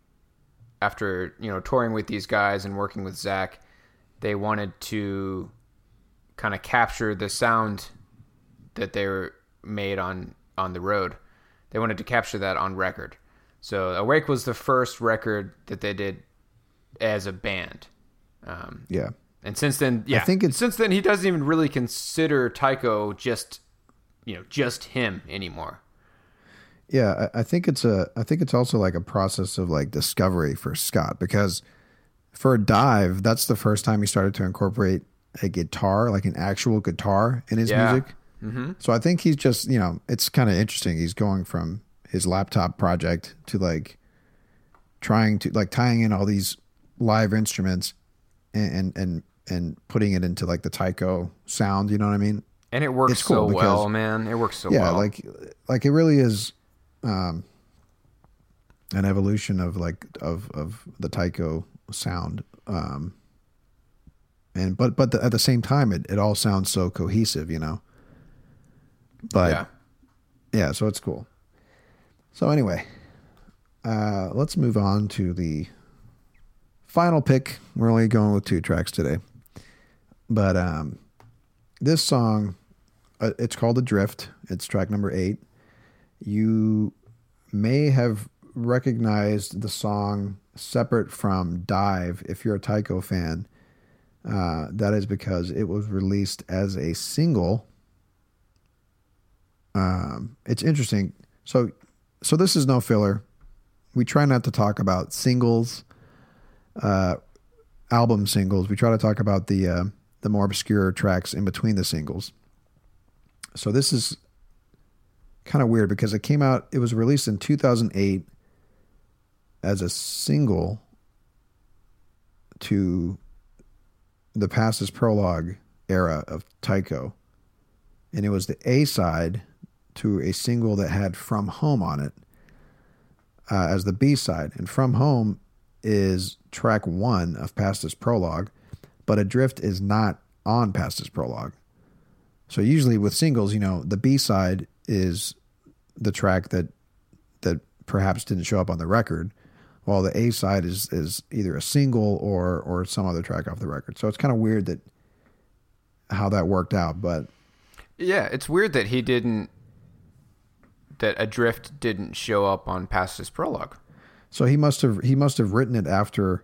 after, you know, touring with these guys and working with Zach, they wanted to kind of capture the sound that they were made on, on the road. They wanted to capture that on record. So Awake was the first record that they did as a band. Um, Yeah. and since then, yeah, think it's- since then he doesn't even really consider Taiko just, you know, just him anymore. Yeah, I I think it's a. I think it's also like a process of like discovery for Scott, because for Dive, that's the first time he started to incorporate a guitar, like an actual guitar, in his Yeah. music. Mm-hmm. So I think he's just, you know, it's kind of interesting. He's going from his laptop project to like trying to like tying in all these live instruments and and and, and putting it into like the Taiko sound. You know what I mean? And it works It's cool so well, because- man. It works so yeah, well. like like it really is um, an evolution of like of of the Taiko sound, um, and but but the, at the same time, it, it all sounds so cohesive, you know. But yeah. yeah, so it's cool. So anyway, uh, let's move on to the final pick. We're only going with two tracks today, but um, this song, uh, it's called Adrift. It's track number eight. You may have recognized the song separate from Dive if you're a Taiko fan. Uh, that is because it was released as a single. Um, it's interesting. So, so this is no filler. We try not to talk about singles, uh, album singles. We try to talk about the uh, the more obscure tracks in between the singles. So this is kind of weird because it came out. It was released in two thousand eight as a single to the Past is Prologue era of Taiko, and it was the A side to a single that had From Home on it uh, as the B side. And From Home is track one of Past This Prologue, but Adrift is not on Past This Prologue. So usually with singles, you know, the B-side is the track that that perhaps didn't show up on the record, while the A-side is is either a single or or some other track off the record. So it's kind of weird that how that worked out, but yeah, it's weird that he didn't that Adrift didn't show up on Past This Prologue. So he must have he must have written it after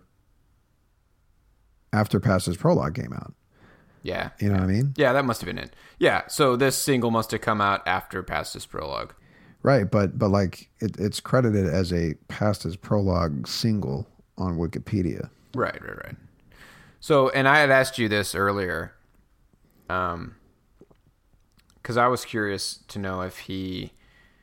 after Past This Prologue came out. Yeah. You know what I mean? Yeah, that must have been it. Yeah, so this single must have come out after Past This Prologue. Right, but but like it, it's credited as a Past This Prologue single on Wikipedia. Right, right, right. So, and I had asked you this earlier, um, because I was curious to know if he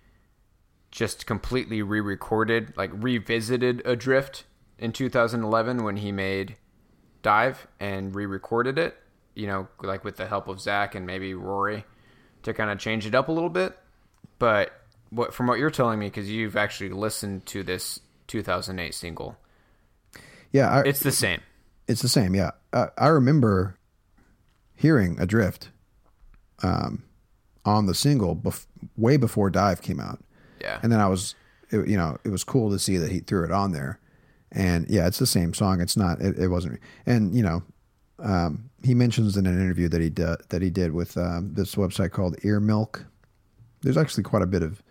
just completely re-recorded, like revisited Adrift in two thousand eleven when he made Dive and re-recorded it, you know, like with the help of Zach and maybe Rory to kind of change it up a little bit. But what from what you're telling me, because you've actually listened to this two thousand eight single, yeah, I, it's the same. It's the same, yeah. I, I remember hearing Adrift um, on the single bef- way before Dive came out. Yeah. And then I was, it, you know, it was cool to see that he threw it on there. And yeah, it's the same song. It's not, it, it wasn't. And, you know, um, he mentions in an interview that he did, that he did with um, this website called Ear Milk. There's actually quite a bit of,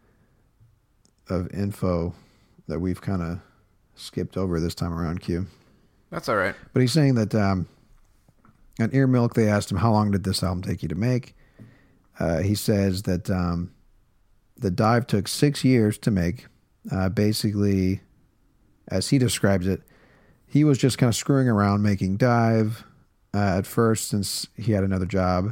of info that we've kind of skipped over this time around, Q. That's all right. But he's saying that um, on Ear Milk, they asked him, how long did this album take you to make? Uh, he says that um, the Dive took six years to make. Uh, basically, as he describes it, he was just kind of screwing around making Dive uh, at first since he had another job,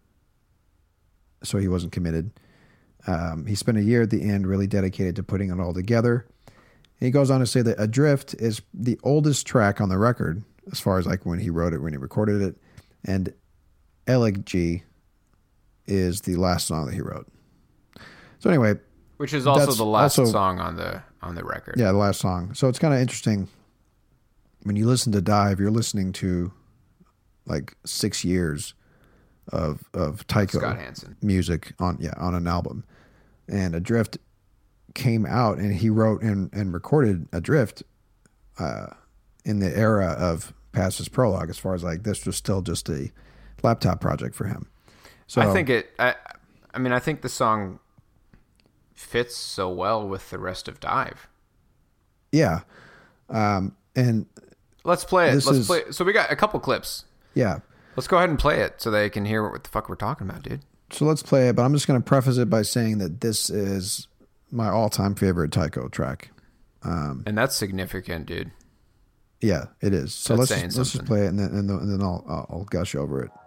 so he wasn't committed. Um, he spent a year at the end really dedicated to putting it all together. He goes on to say that Adrift is the oldest track on the record, as far as like when he wrote it, when he recorded it, and Elegy is the last song that he wrote. So anyway, which is also that's the last also- song on the on the record. yeah, the last song. So it's kind of interesting when you listen to Dive, you're listening to like six years of of Tycho Scott Hansen music on yeah on an album, and Adrift came out and he wrote and, and recorded Adrift uh, in the era of Past This Prologue, as far as like this was still just a laptop project for him. So I think it. I, I mean, I think the song fits so well with the rest of Dive. yeah, um, and Let's play it. This Let's is- play. So we got a couple clips. yeah. Let's go ahead and play it so they can hear what the fuck we're talking about, dude. So let's play it, but I'm just going to preface it by saying that this is my all-time favorite Tycho track. And that's significant, dude. Yeah, it is. So That's let's saying just, let's just something. play it, and then and then, and then I'll I'll I'll gush over it.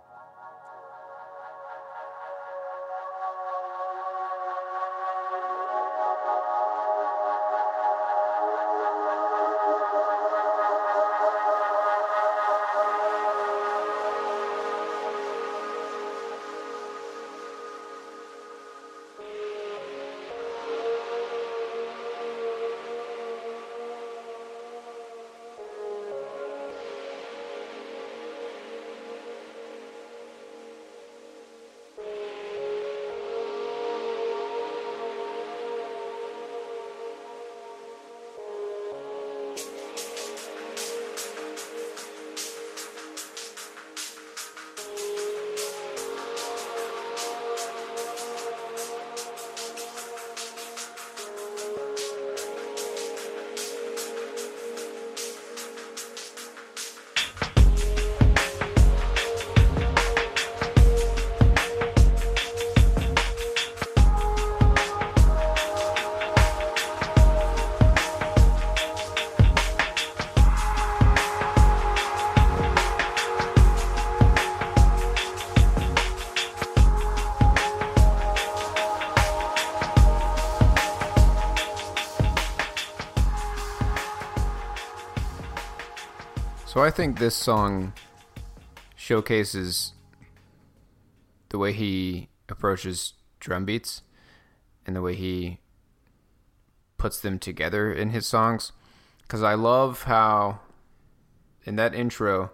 So I think this song showcases the way he approaches drum beats and the way he puts them together in his songs. because I love how in that intro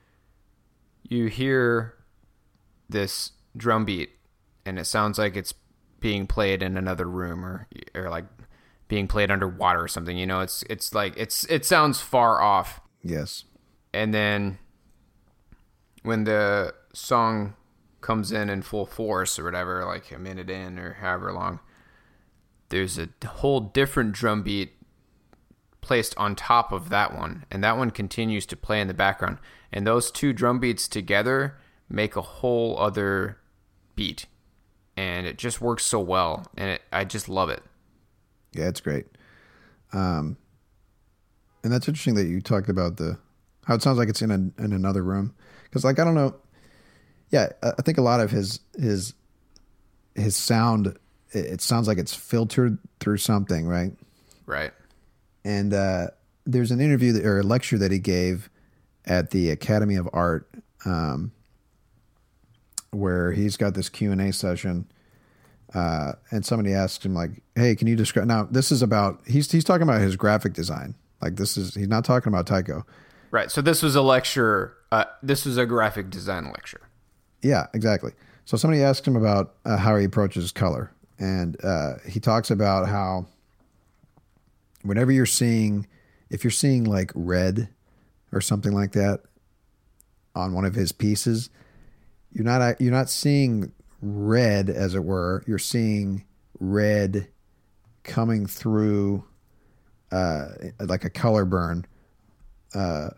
you hear this drum beat and it sounds like it's being played in another room or or like being played underwater or something. You know, it's it's like it's it sounds far off. Yes. And then when the song comes in in full force or whatever, like a minute in or however long, there's a whole different drum beat placed on top of that one, and that one continues to play in the background, and those two drum beats together make a whole other beat, and it just works so well, and it, I just love it. Yeah, it's great. Um, and that's interesting that you talked about the how it sounds like it's in a, in another room, because like I don't know, yeah, I think a lot of his his his sound, it, it sounds like it's filtered through something, right? Right. And uh, there's an interview that, or a lecture that he gave at the Academy of Art, um, where he's got this Q and A session, uh, and somebody asked him like, "Hey, can you describe?" Now this is about he's he's talking about his graphic design. Like this is he's not talking about Tycho. Right. So this was a lecture. Uh, this was a graphic design lecture. Yeah, exactly. So somebody asked him about uh, how he approaches color, and uh, he talks about how whenever you're seeing, if you're seeing like red or something like that on one of his pieces, you're not you're not seeing red, as it were. You're seeing red coming through uh, like a color burn uh,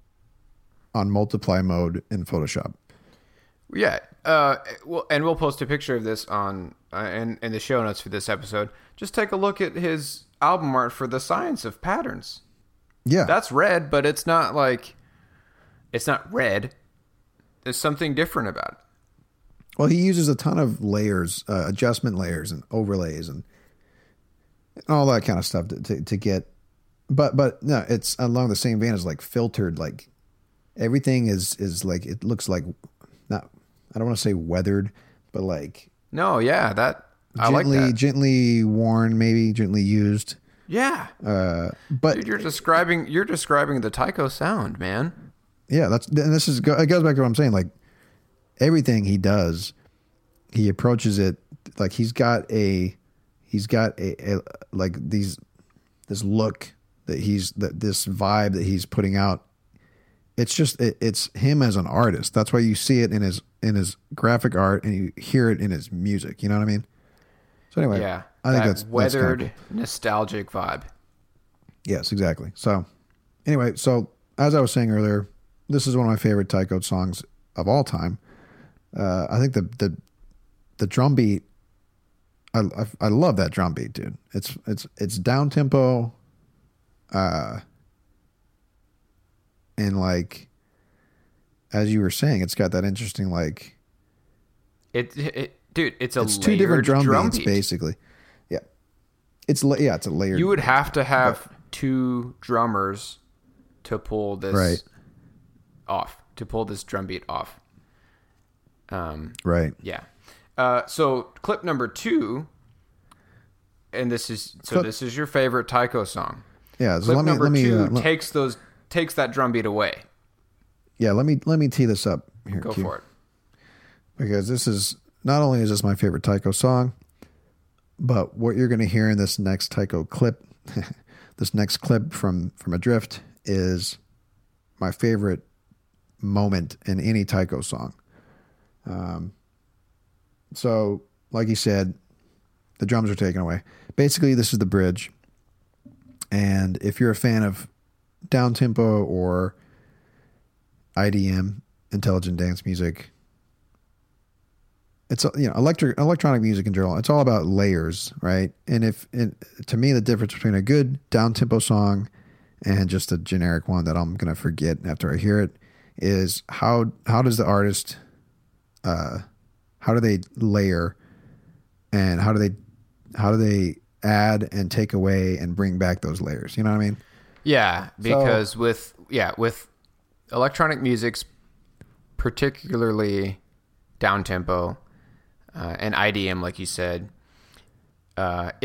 on multiply mode in Photoshop. Yeah. Uh, well, and we'll post a picture of this on uh, in in the show notes for this episode. Just take a look at his album art for The Science of Patterns. Yeah, That's red, but it's not like it's not red. There's something different about it. well, he uses a ton of layers, uh, adjustment layers, and overlays, and, and all that kind of stuff to, to to get. But but no, it's along the same vein as like filtered. Like everything is is like it looks like not. I don't want to say weathered, but like No, yeah, that I gently like that. gently worn, maybe gently used. Yeah. Uh, but Dude, you're describing you're describing the Tycho sound, man. yeah, that's and this is it goes back to what I'm saying. Like everything he does, he approaches it like he's got a he's got a, a like these this look that he's that this vibe that he's putting out. It's just it, it's him as an artist. That's why you see it in his in his graphic art and you hear it in his music. You know what I mean? So anyway, Yeah. I think that that's weathered, that's kinda cool. nostalgic vibe. Yes, exactly. So anyway, so as I was saying earlier, this is one of my favorite Tycho songs of all time. Uh, I think the the the drum beat, I, I I love that drum beat, dude. It's it's it's down tempo, uh, and like as you were saying, it's got that interesting like It, it dude, it's a it's two different layered drum, beats beat. basically. Yeah, it's la- yeah, it's a layered. You would have to have two drummers to pull this Right. off, to pull this drum beat off. Um, right. yeah. Uh, so clip number two, and this is so Clip- this is your favorite Tycho song. Yeah. So Clip let me number let me two uh, let- takes those takes that drum beat away. yeah let me let me tee this up here. Go Q. for it. Because this is not only is this my favorite Tycho song, but what you're going to hear in this next Tycho clip, this next clip from from Adrift is my favorite moment in any Tycho song. Um, so, like he said, the drums are taken away. Basically, this is the bridge, and if you're a fan of down tempo or I D M, intelligent dance music. It's, you know, electric electronic music in general. It's all about layers, right? And if and to me, the difference between a good down tempo song and just a generic one that I'm gonna forget after I hear it is how how does the artist, uh, how do they layer, and how do they how do they add and take away and bring back those layers? You know what I mean? Yeah, because with yeah with electronic music's particularly down tempo uh, and I D M, like you said, uh, it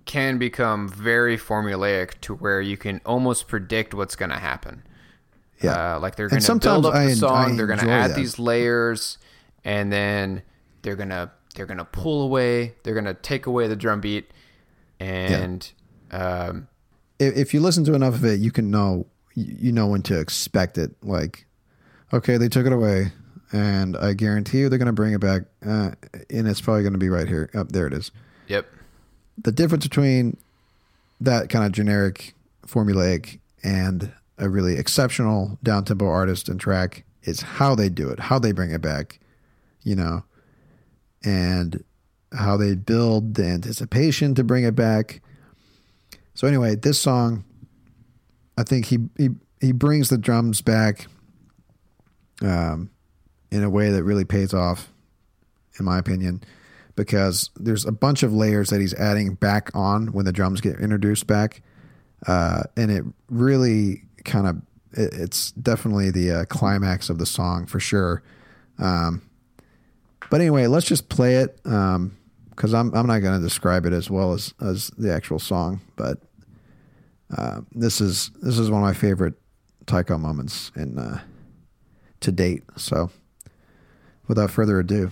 can become very formulaic to where you can almost predict what's going to happen. Yeah. Uh, like they're And going to sometimes build up I the en- song, I they're going to enjoy add that. these layers, and then they're going to they're going to pull away, they're going to take away the drum beat, and um, If, if you listen to enough of it, you can know you you know when to expect it. Like, okay, they took it away, and I guarantee you they're going to bring it back, uh, and it's probably going to be right here. Up there it is. yep. The difference between that kind of generic formulaic and a really exceptional down-tempo artist and track is how they do it, how they bring it back, you know, and how they build the anticipation to bring it back. So anyway, this song, I think he he, he brings the drums back um, in a way that really pays off, in my opinion, because there's a bunch of layers that he's adding back on when the drums get introduced back. Uh, and it really kind of, it, it's definitely the uh, climax of the song for sure. Um, but anyway, let's just play it. Um, cause I'm, I'm not going to describe it as well as, as the actual song, but, uh, this is, this is one of my favorite Tycho moments in, uh, to date. So without further ado.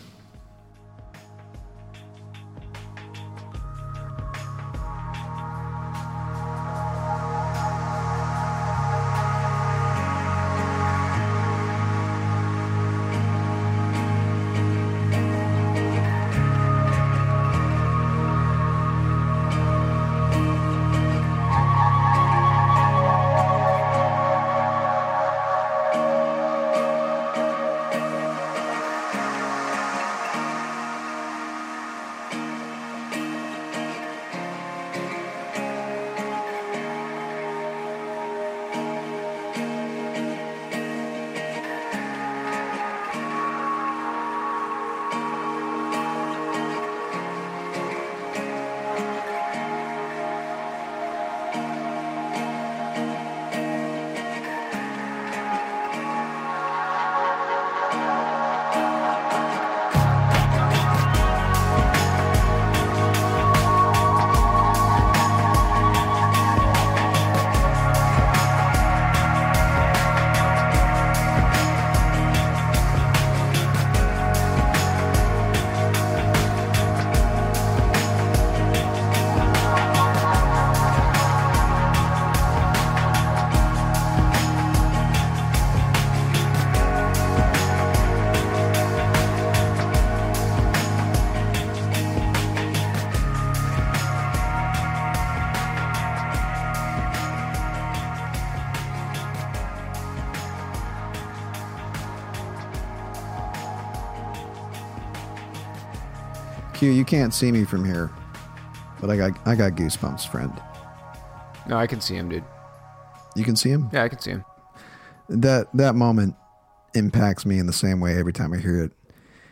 Q, you can't see me from here, but I got I got goosebumps, friend. No, I can see him, dude. You can see him? Yeah, I can see him. That that moment impacts me in the same way every time I hear it.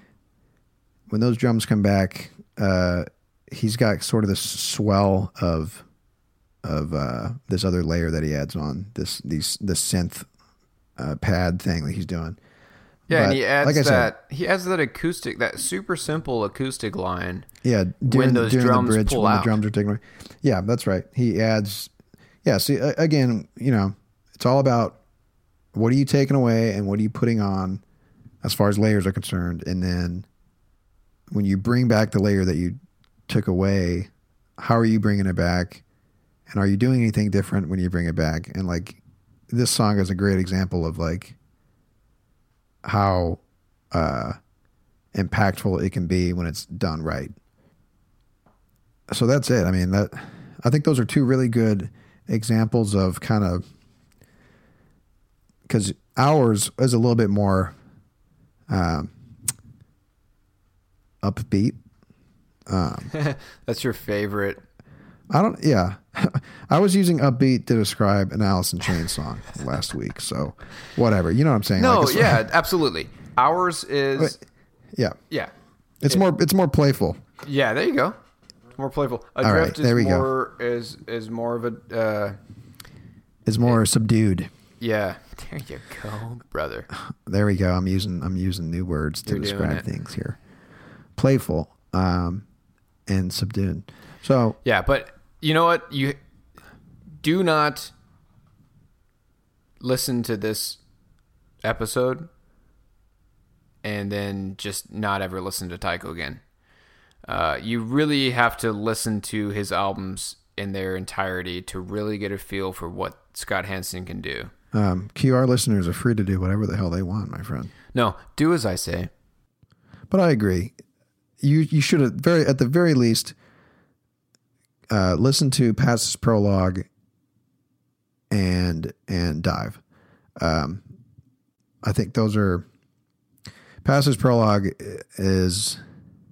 When those drums come back, uh, he's got sort of this swell of of uh, this other layer that he adds on, this these this synth uh, pad thing that he's doing. Yeah, But, and he adds like I said, that he adds that acoustic, that super simple acoustic line. Yeah, during, when those during drums the bridge, pull when out. the drums are taken away. Yeah, that's right. He adds. Yeah, see, uh, again, you know, it's all about what are you taking away and what are you putting on, as far as layers are concerned, and then when you bring back the layer that you took away, how are you bringing it back, and are you doing anything different when you bring it back? And like this song is a great example of like how uh, impactful it can be when it's done right. So that's it. I mean, that I think those are two really good examples of kind of, because ours is a little bit more um, upbeat. Um, That's your favorite. I don't. Yeah, I was using upbeat to describe an Alice in Chains song last week. So whatever, you know what I'm saying? No, Like, it's- yeah, absolutely. Ours is, yeah. yeah, It's more. It's more playful. yeah. There you go. It's more playful. All Adrift right, there we is go. more is is more of a uh, It's more subdued. yeah. There you go, brother. There we go. I'm using. I'm using new words to You're doing describe it. things here. Playful, um, and subdued. So Yeah, but You know what? You do not listen to this episode and then just not ever listen to Tycho again. Uh, you really have to listen to his albums in their entirety to really get a feel for what Scott Hansen can do. Um, Q R listeners are free to do whatever the hell they want, my friend. No, do as I say. But I agree. You you should at very at the very least uh, listen to Past's Prologue and and Dive. Um, I think those are Past's Prologue is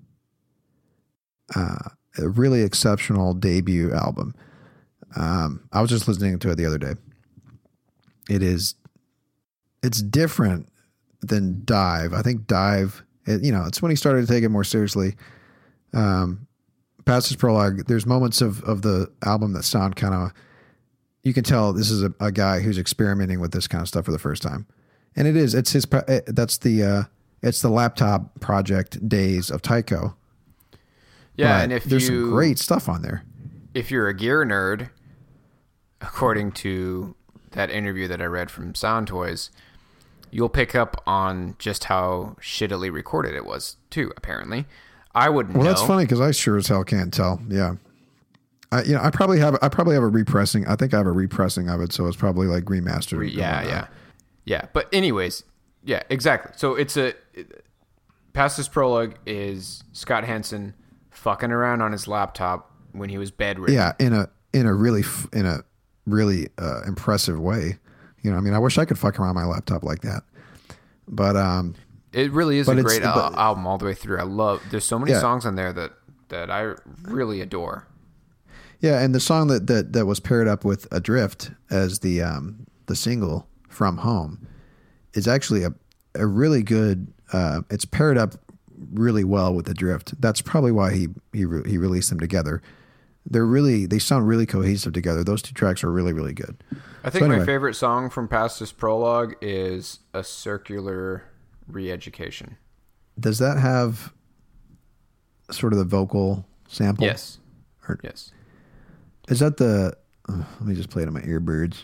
uh, a really exceptional debut album. Um, I was just listening to it the other day. It is it's different than Dive. I think Dive, it, you know, it's when he started to take it more seriously. Um, Past's Prologue, there's moments of, of the album that sound kind of, you can tell this is a, a guy who's experimenting with this kind of stuff for the first time. And it is, it's his, that's the, uh, it's the laptop project days of Tycho. Yeah. But and if there's you, some great stuff on there. If you're a gear nerd, according to that interview that I read from Sound Toys, you'll pick up on just how shittily recorded it was too, apparently. I wouldn't well, know. that's funny because I sure as hell can't tell. Yeah. I, you know, I probably have, I probably have a repressing. I think I have a repressing of it. So it's probably like remastered. Re- yeah. Yeah. Yeah. But anyways, yeah, exactly. So it's a, it, Past's Prologue is Scott Hansen fucking around on his laptop when he was bedridden. Yeah. In a, in a really, in a really uh, impressive way. You know, I mean, I wish I could fuck around my laptop like that, but, um, it really is a great but, al- album all the way through. I love, there's so many yeah. songs on there that, that I really adore. Yeah. And the song that, that, that was paired up with Adrift as the, um, the single From Home is actually a, a really good, uh, it's paired up really well with Adrift. That's probably why he, he, re- he released them together. They're really, they sound really cohesive together. Those two tracks are really, really good. I think so anyway, my favorite song from Past's Prologue is A Circular Re-Education. Does that have sort of the vocal sample? Yes. Or, yes. Is that the, uh, let me just play it on my earbirds.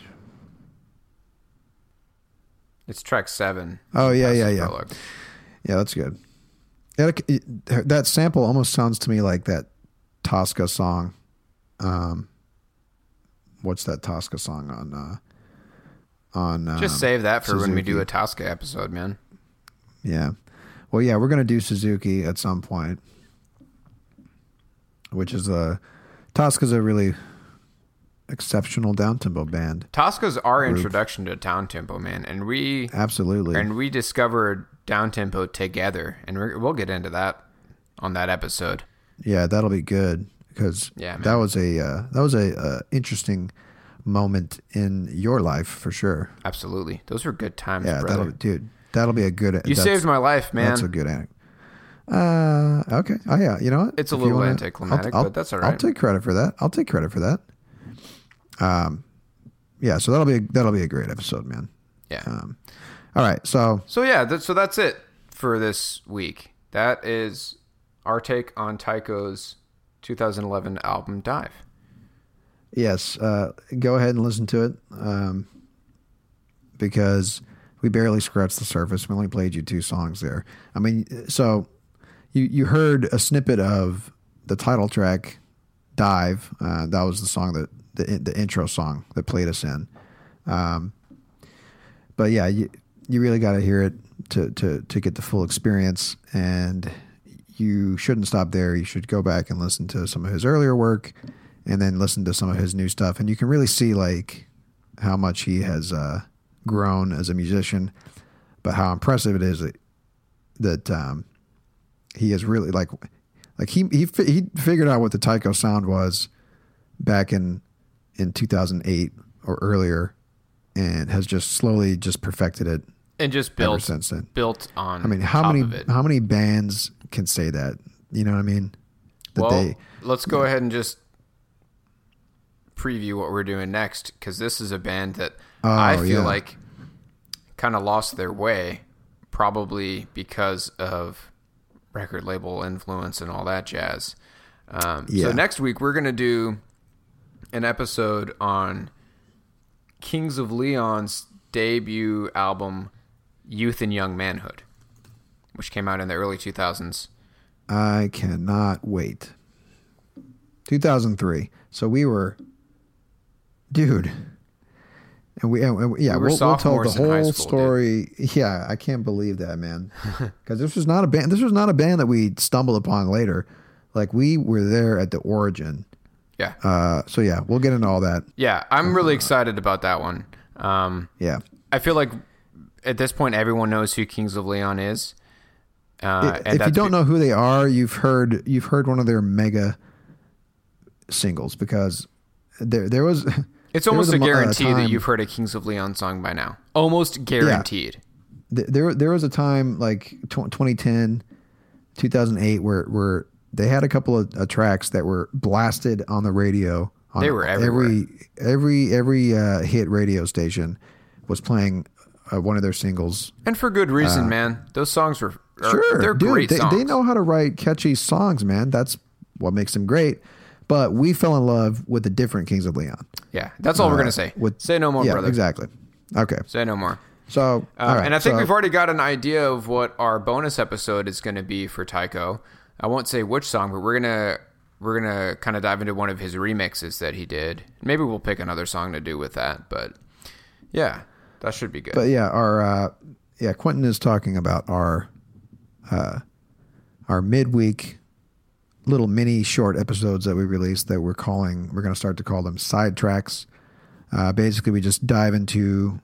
It's track seven. Oh, yeah, Past's yeah, yeah. Prologue. Yeah, that's good. It, it, that sample almost sounds to me like that Tosca song. Um, what's that Tosca song on? Uh, on um, Just save that for Suzuki. when we do a Tosca episode, man. Yeah. Well, yeah, we're gonna do Suzuki at some point, which is a Tosca's a really exceptional downtempo band. Tosca's our Group. introduction to downtempo, man, and we Absolutely. and we discovered downtempo together, and we're, we'll get into that on that episode. Yeah, that'll be good because Yeah, man. that was a uh, that was a uh, interesting moment in your life for sure. Absolutely, those were good times, Yeah, brother. that'll dude. That'll be a good. You that's- saved my life, man. That's a good anecdote. Uh, okay. Oh yeah. You know what? It's a If little you wanna- anticlimactic, I'll- I'll- but that's all I'll right. take credit for that. I'll take credit for that. Um, yeah. So that'll be a, that'll be a great episode, man. Yeah. Um, all right. So So yeah, that, so that's it for this week. That is our take on Tycho's two thousand eleven album Dive. yes, uh, go ahead and listen to it. Um, because we barely scratched the surface. We only played you two songs there. I mean, so you you heard a snippet of the title track, Dive. Uh, that was the song that the the intro song that played us in. Um, but yeah, you you really got to hear it to to to get the full experience, and you shouldn't stop there. You should go back and listen to some of his earlier work, and then listen to some of his new stuff, and you can really see like how much he has uh, grown as a musician, but how impressive it is that, that um, he has really like like he he fi- he figured out what the Tycho sound was back in in two thousand eight or earlier, and has just slowly just perfected it And just ever built since then. built on I mean, how top many of it. how many bands can say that? You know what I mean? That Well, they let's go ahead and just preview what we're doing next, because this is a band that Oh, I feel yeah. like kind of lost their way, probably because of record label influence and all that jazz. Um, Yeah. So next week we're gonna do an episode on Kings of Leon's debut album, Youth and Young Manhood, which came out in the early two thousands. I cannot wait. two thousand three. So we were, dude, and we, and we yeah, We were we'll, we'll tell the sophomores in high whole school, story. Yeah, I can't believe that, man. Because this was not a band. This was not a band that we stumbled upon later. Like, we were there at the origin. Yeah. Uh, so yeah, we'll get into all that. Yeah, I'm really excited about that one. Um, Yeah. I feel like at this point, everyone knows who Kings of Leon is. Uh, if you don't know who they are, you've heard you've heard one of their mega singles, because there there was. It's there almost was a mo- guarantee that time- you've heard a Kings of Leon song by now. Almost guaranteed. th- there there was a time like tw- twenty ten, two thousand eight where where they had a couple of uh, tracks that were blasted on the radio. On They were everywhere. every every every uh, hit radio station was playing uh, one of their singles. And for good reason, man. Those songs were are, Sure, they're dude, great they, songs. they know how to write catchy songs, man. That's what makes them great. But we fell in love with the different Kings of Leon. Yeah, that's all we're Uh, gonna say. with- Say no more, yeah, brother. exactly. Okay, Say no more. so Uh, all right, and I think so- we've already got an idea of what our bonus episode is going to be for Tycho. I won't say which song, but we're gonna we're gonna kind of dive into one of his remixes that he did. Maybe we'll pick another song to do with that. But yeah, that should be good. But yeah, our uh, yeah, Quentin is talking about our uh, our midweek little mini short episodes that we released that we're calling we're going to start to call them side tracks. Uh, basically, we just dive into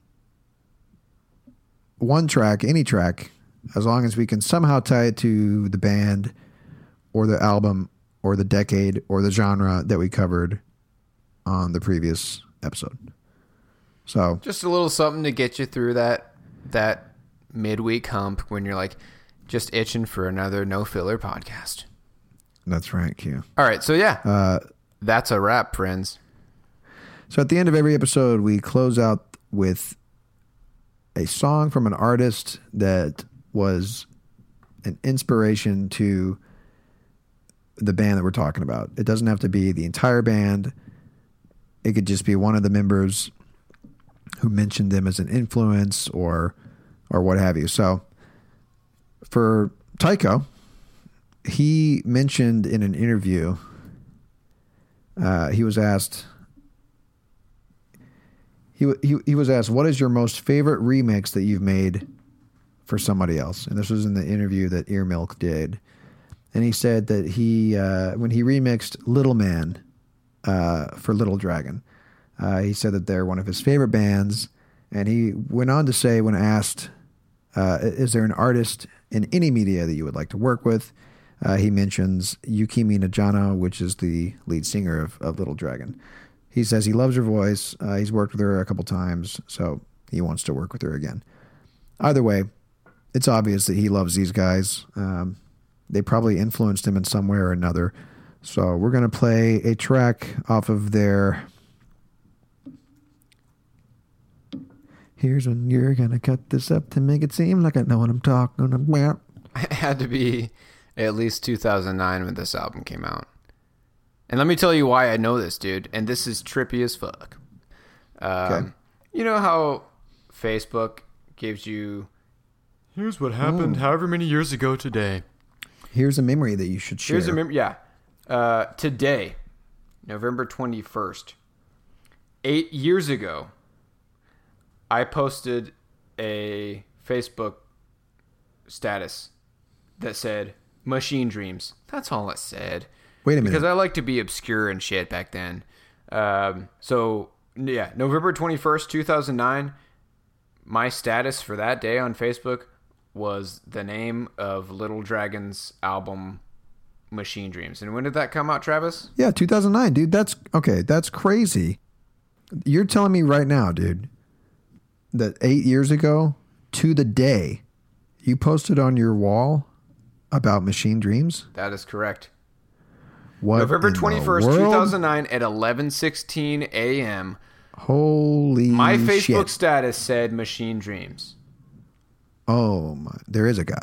one track, any track, as long as we can somehow tie it to the band or the album or the decade or the genre that we covered on the previous episode. So Just a little something to get you through that that midweek hump when you're like just itching for another no filler podcast. that's right, Q. All right, so yeah, Uh, that's a wrap, friends. So at the end of every episode, we close out with a song from an artist that was an inspiration to the band that we're talking about. It doesn't have to be the entire band. It could just be one of the members who mentioned them as an influence or or what have you. So for Tycho, he mentioned in an interview, uh, he was asked, he, he he was asked, what is your most favorite remix that you've made for somebody else? And this was in the interview that Ear Milk did. And he said that he, uh, when he remixed Little Man uh, for Little Dragon, uh, he said that they're one of his favorite bands. And he went on to say, when asked, uh, is there an artist in any media that you would like to work with? Uh, he mentions Yukimi Najano, which is the lead singer of, of Little Dragon. He says he loves her voice. Uh, he's worked with her a couple times, so he wants to work with her again. Either way, it's obvious that he loves these guys. Um, they probably influenced him in some way or another. So we're going to play a track off of their... Here's when you're going to cut this up to make it seem like I know what I'm talking about. It had to be at least two thousand nine when this album came out. And let me tell you why I know this, dude. And this is trippy as fuck. Um, Okay. You know how Facebook gives you, here's what happened however many years ago today. Here's a memory that you should share. Here's a mem- yeah. Uh, today, November twenty-first, eight years ago, I posted a Facebook status that said Machine Dreams. That's all it said. Wait a minute. Because I like to be obscure and shit back then. Um, so, yeah, November twenty-first, two thousand nine, my status for that day on Facebook was the name of Little Dragon's album, Machine Dreams. And when did that come out, Travis? Yeah, two thousand nine, dude. That's okay. That's crazy. You're telling me right now, dude, that eight years ago to the day you posted on your wall about Machine Dreams? That is correct. What? November in the twenty-first, world? two thousand nine at eleven sixteen a.m. Holy My Facebook shit. status said Machine Dreams. Oh, my. There is a God.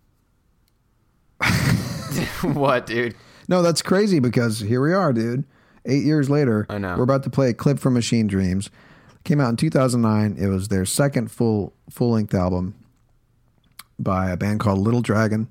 What, dude? No, that's crazy because here we are, dude. Eight years later, I know. we're about to play a clip from Machine Dreams. Came out in two thousand nine. It was their second full full length album by a band called Little Dragon.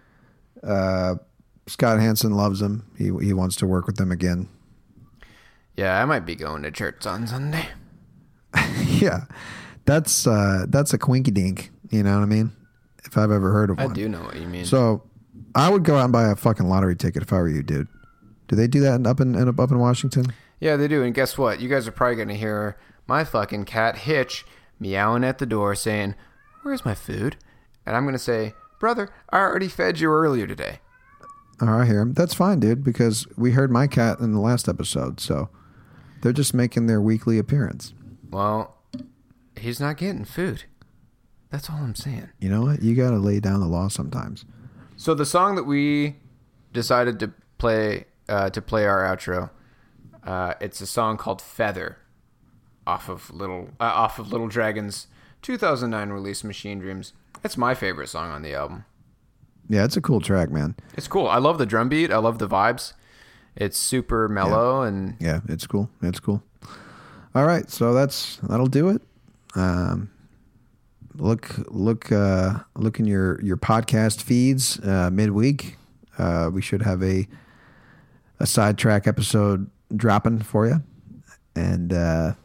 Uh, Scott Hansen loves them. He he wants to work with them again. Yeah, I might be going to church on Sunday. Yeah, that's uh, that's a quinky dink. You know what I mean? If I've ever heard of I one. do know what you mean. So I would go out and buy a fucking lottery ticket if I were you, dude. Do they do that up in, in up in Washington? Yeah, they do. And guess what? You guys are probably going to hear my fucking cat Hitch meowing at the door saying, "Where's my food?" And I'm going to say, "Brother, I already fed you earlier today." Oh, I hear him. That's fine, dude, because we heard my cat in the last episode, so they're just making their weekly appearance. Well, he's not getting food. That's all I'm saying. You know what? You got to lay down the law sometimes. So the song that we decided to play uh, to play our outro, uh, it's a song called "Feather," off of Little uh, off of Little Dragon's two thousand nine release, Machine Dreams. It's my favorite song on the album. Yeah, it's a cool track, man. It's cool. I love the drum beat. I love the vibes. It's super mellow and Yeah, it's cool. It's cool. All right, so that's that'll do it. Um, look, look, uh, look in your your podcast feeds uh, midweek. Uh, we should have a a sidetrack episode dropping for you, and uh,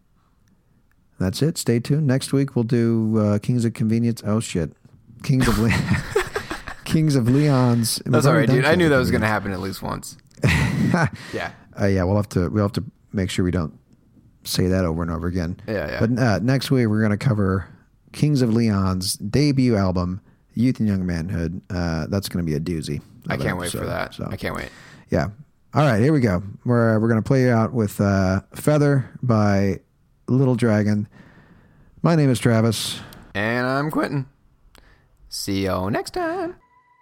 that's it. Stay tuned. Next week we'll do uh, Kings of Convenience. Oh shit, Kings of Le- Kings of Leon's. that's all right, dude. I knew that was going to happen at least once. Yeah. Uh, yeah, we'll have to we'll have to make sure we don't say that over and over again. Yeah, yeah. But uh, next week we're going to cover Kings of Leon's debut album, Youth and Young Manhood. Uh, that's going to be a doozy. I of an can't wait for episode, that. So. I can't wait. Yeah. All right, here we go. We're we're going to play you out with uh, Feather by Little Dragon. My name is Travis. And I'm Quentin. See you next time.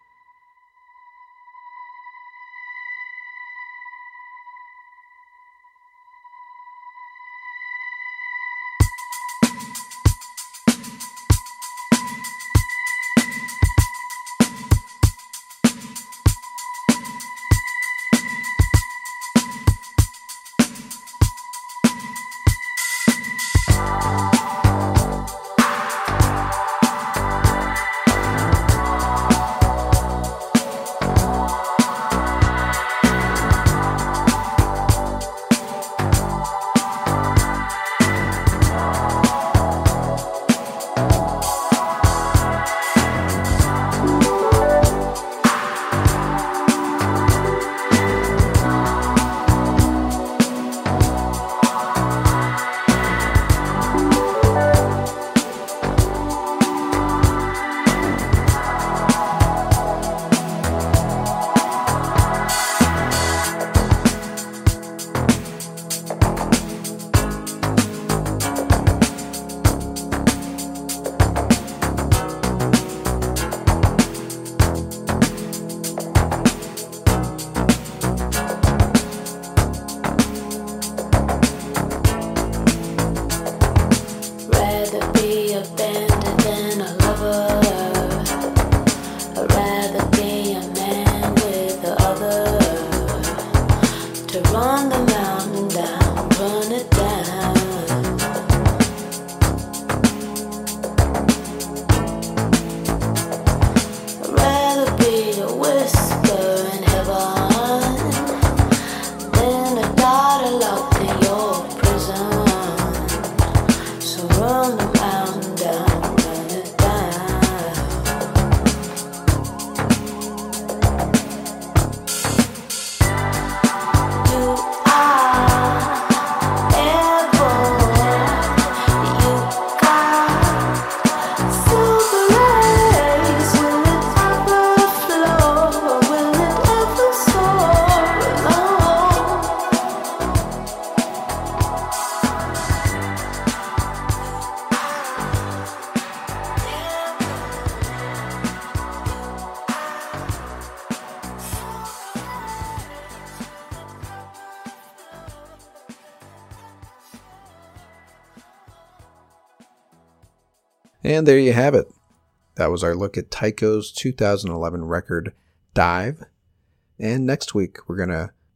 And there you have it. That was our look at Tycho's two thousand eleven record, Dive. And next week, we're going to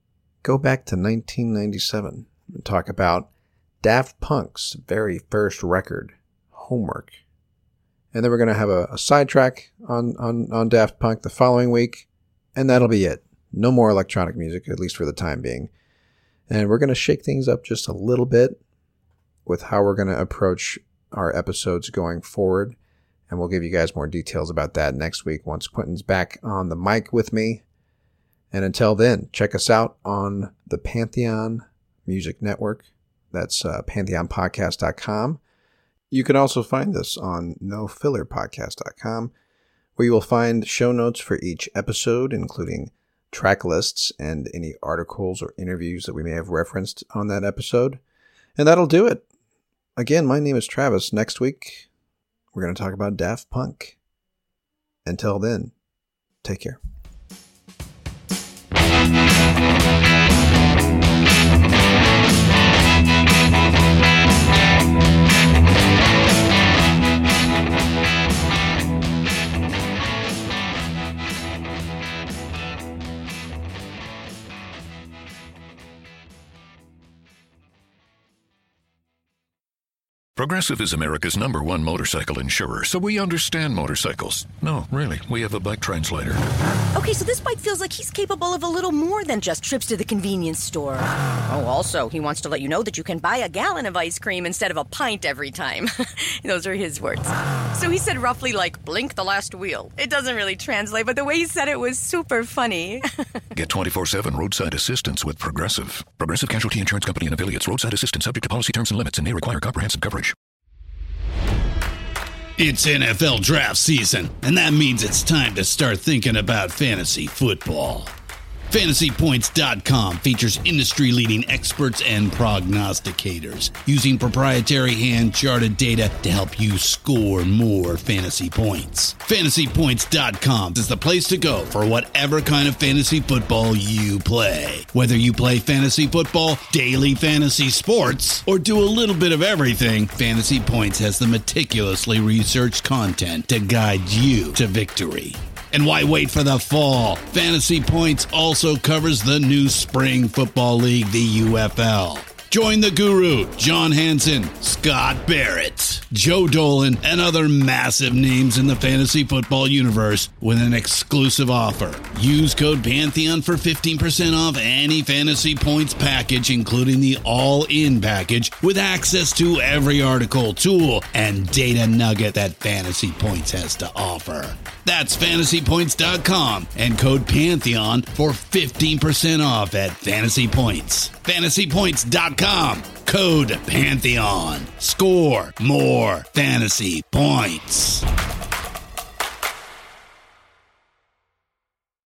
go back to nineteen ninety-seven and talk about Daft Punk's very first record, Homework. And then we're going to have a, a sidetrack on, on, on Daft Punk the following week, and that'll be it. No more electronic music, at least for the time being. And we're going to shake things up just a little bit with how we're going to approach our episodes going forward. And we'll give you guys more details about that next week once Quentin's back on the mic with me. And until then, check us out on the Pantheon Music Network. That's uh, pantheon podcast dot com. You can also find us on no filler podcast dot com, where you will find show notes for each episode, including track lists and any articles or interviews that we may have referenced on that episode. And that'll do it. Again, my name is Travis. Next week, we're going to talk about Daft Punk. Until then, take care. Progressive is America's number one motorcycle insurer, so we understand motorcycles. No, really, we have a bike translator. Okay, so this bike feels like he's capable of a little more than just trips to the convenience store. Oh, also, he wants to let you know that you can buy a gallon of ice cream instead of a pint every time. Those are his words. So he said roughly like, blink the last wheel. It doesn't really translate, but the way he said it was super funny. Get twenty-four seven roadside assistance with Progressive. Progressive Casualty Insurance Company and Affiliates. Roadside assistance subject to policy terms and limits and may require comprehensive coverage. It's N F L draft season, and that means it's time to start thinking about fantasy football. Fantasy Points dot com features industry-leading experts and prognosticators using proprietary hand-charted data to help you score more fantasy points. Fantasy Points dot com is the place to go for whatever kind of fantasy football you play. Whether you play fantasy football, daily fantasy sports, or do a little bit of everything, Fantasy Points has the meticulously researched content to guide you to victory. And why wait for the fall? Fantasy Points also covers the new spring football league, the U F L. Join the guru, John Hansen, Scott Barrett, Joe Dolan, and other massive names in the fantasy football universe with an exclusive offer. Use code Pantheon for fifteen percent off any Fantasy Points package, including the all-in package, with access to every article, tool, and data nugget that Fantasy Points has to offer. That's Fantasy Points dot com and code Pantheon for fifteen percent off at Fantasy Points. Fantasy Points dot com, code Pantheon. Score more fantasy points.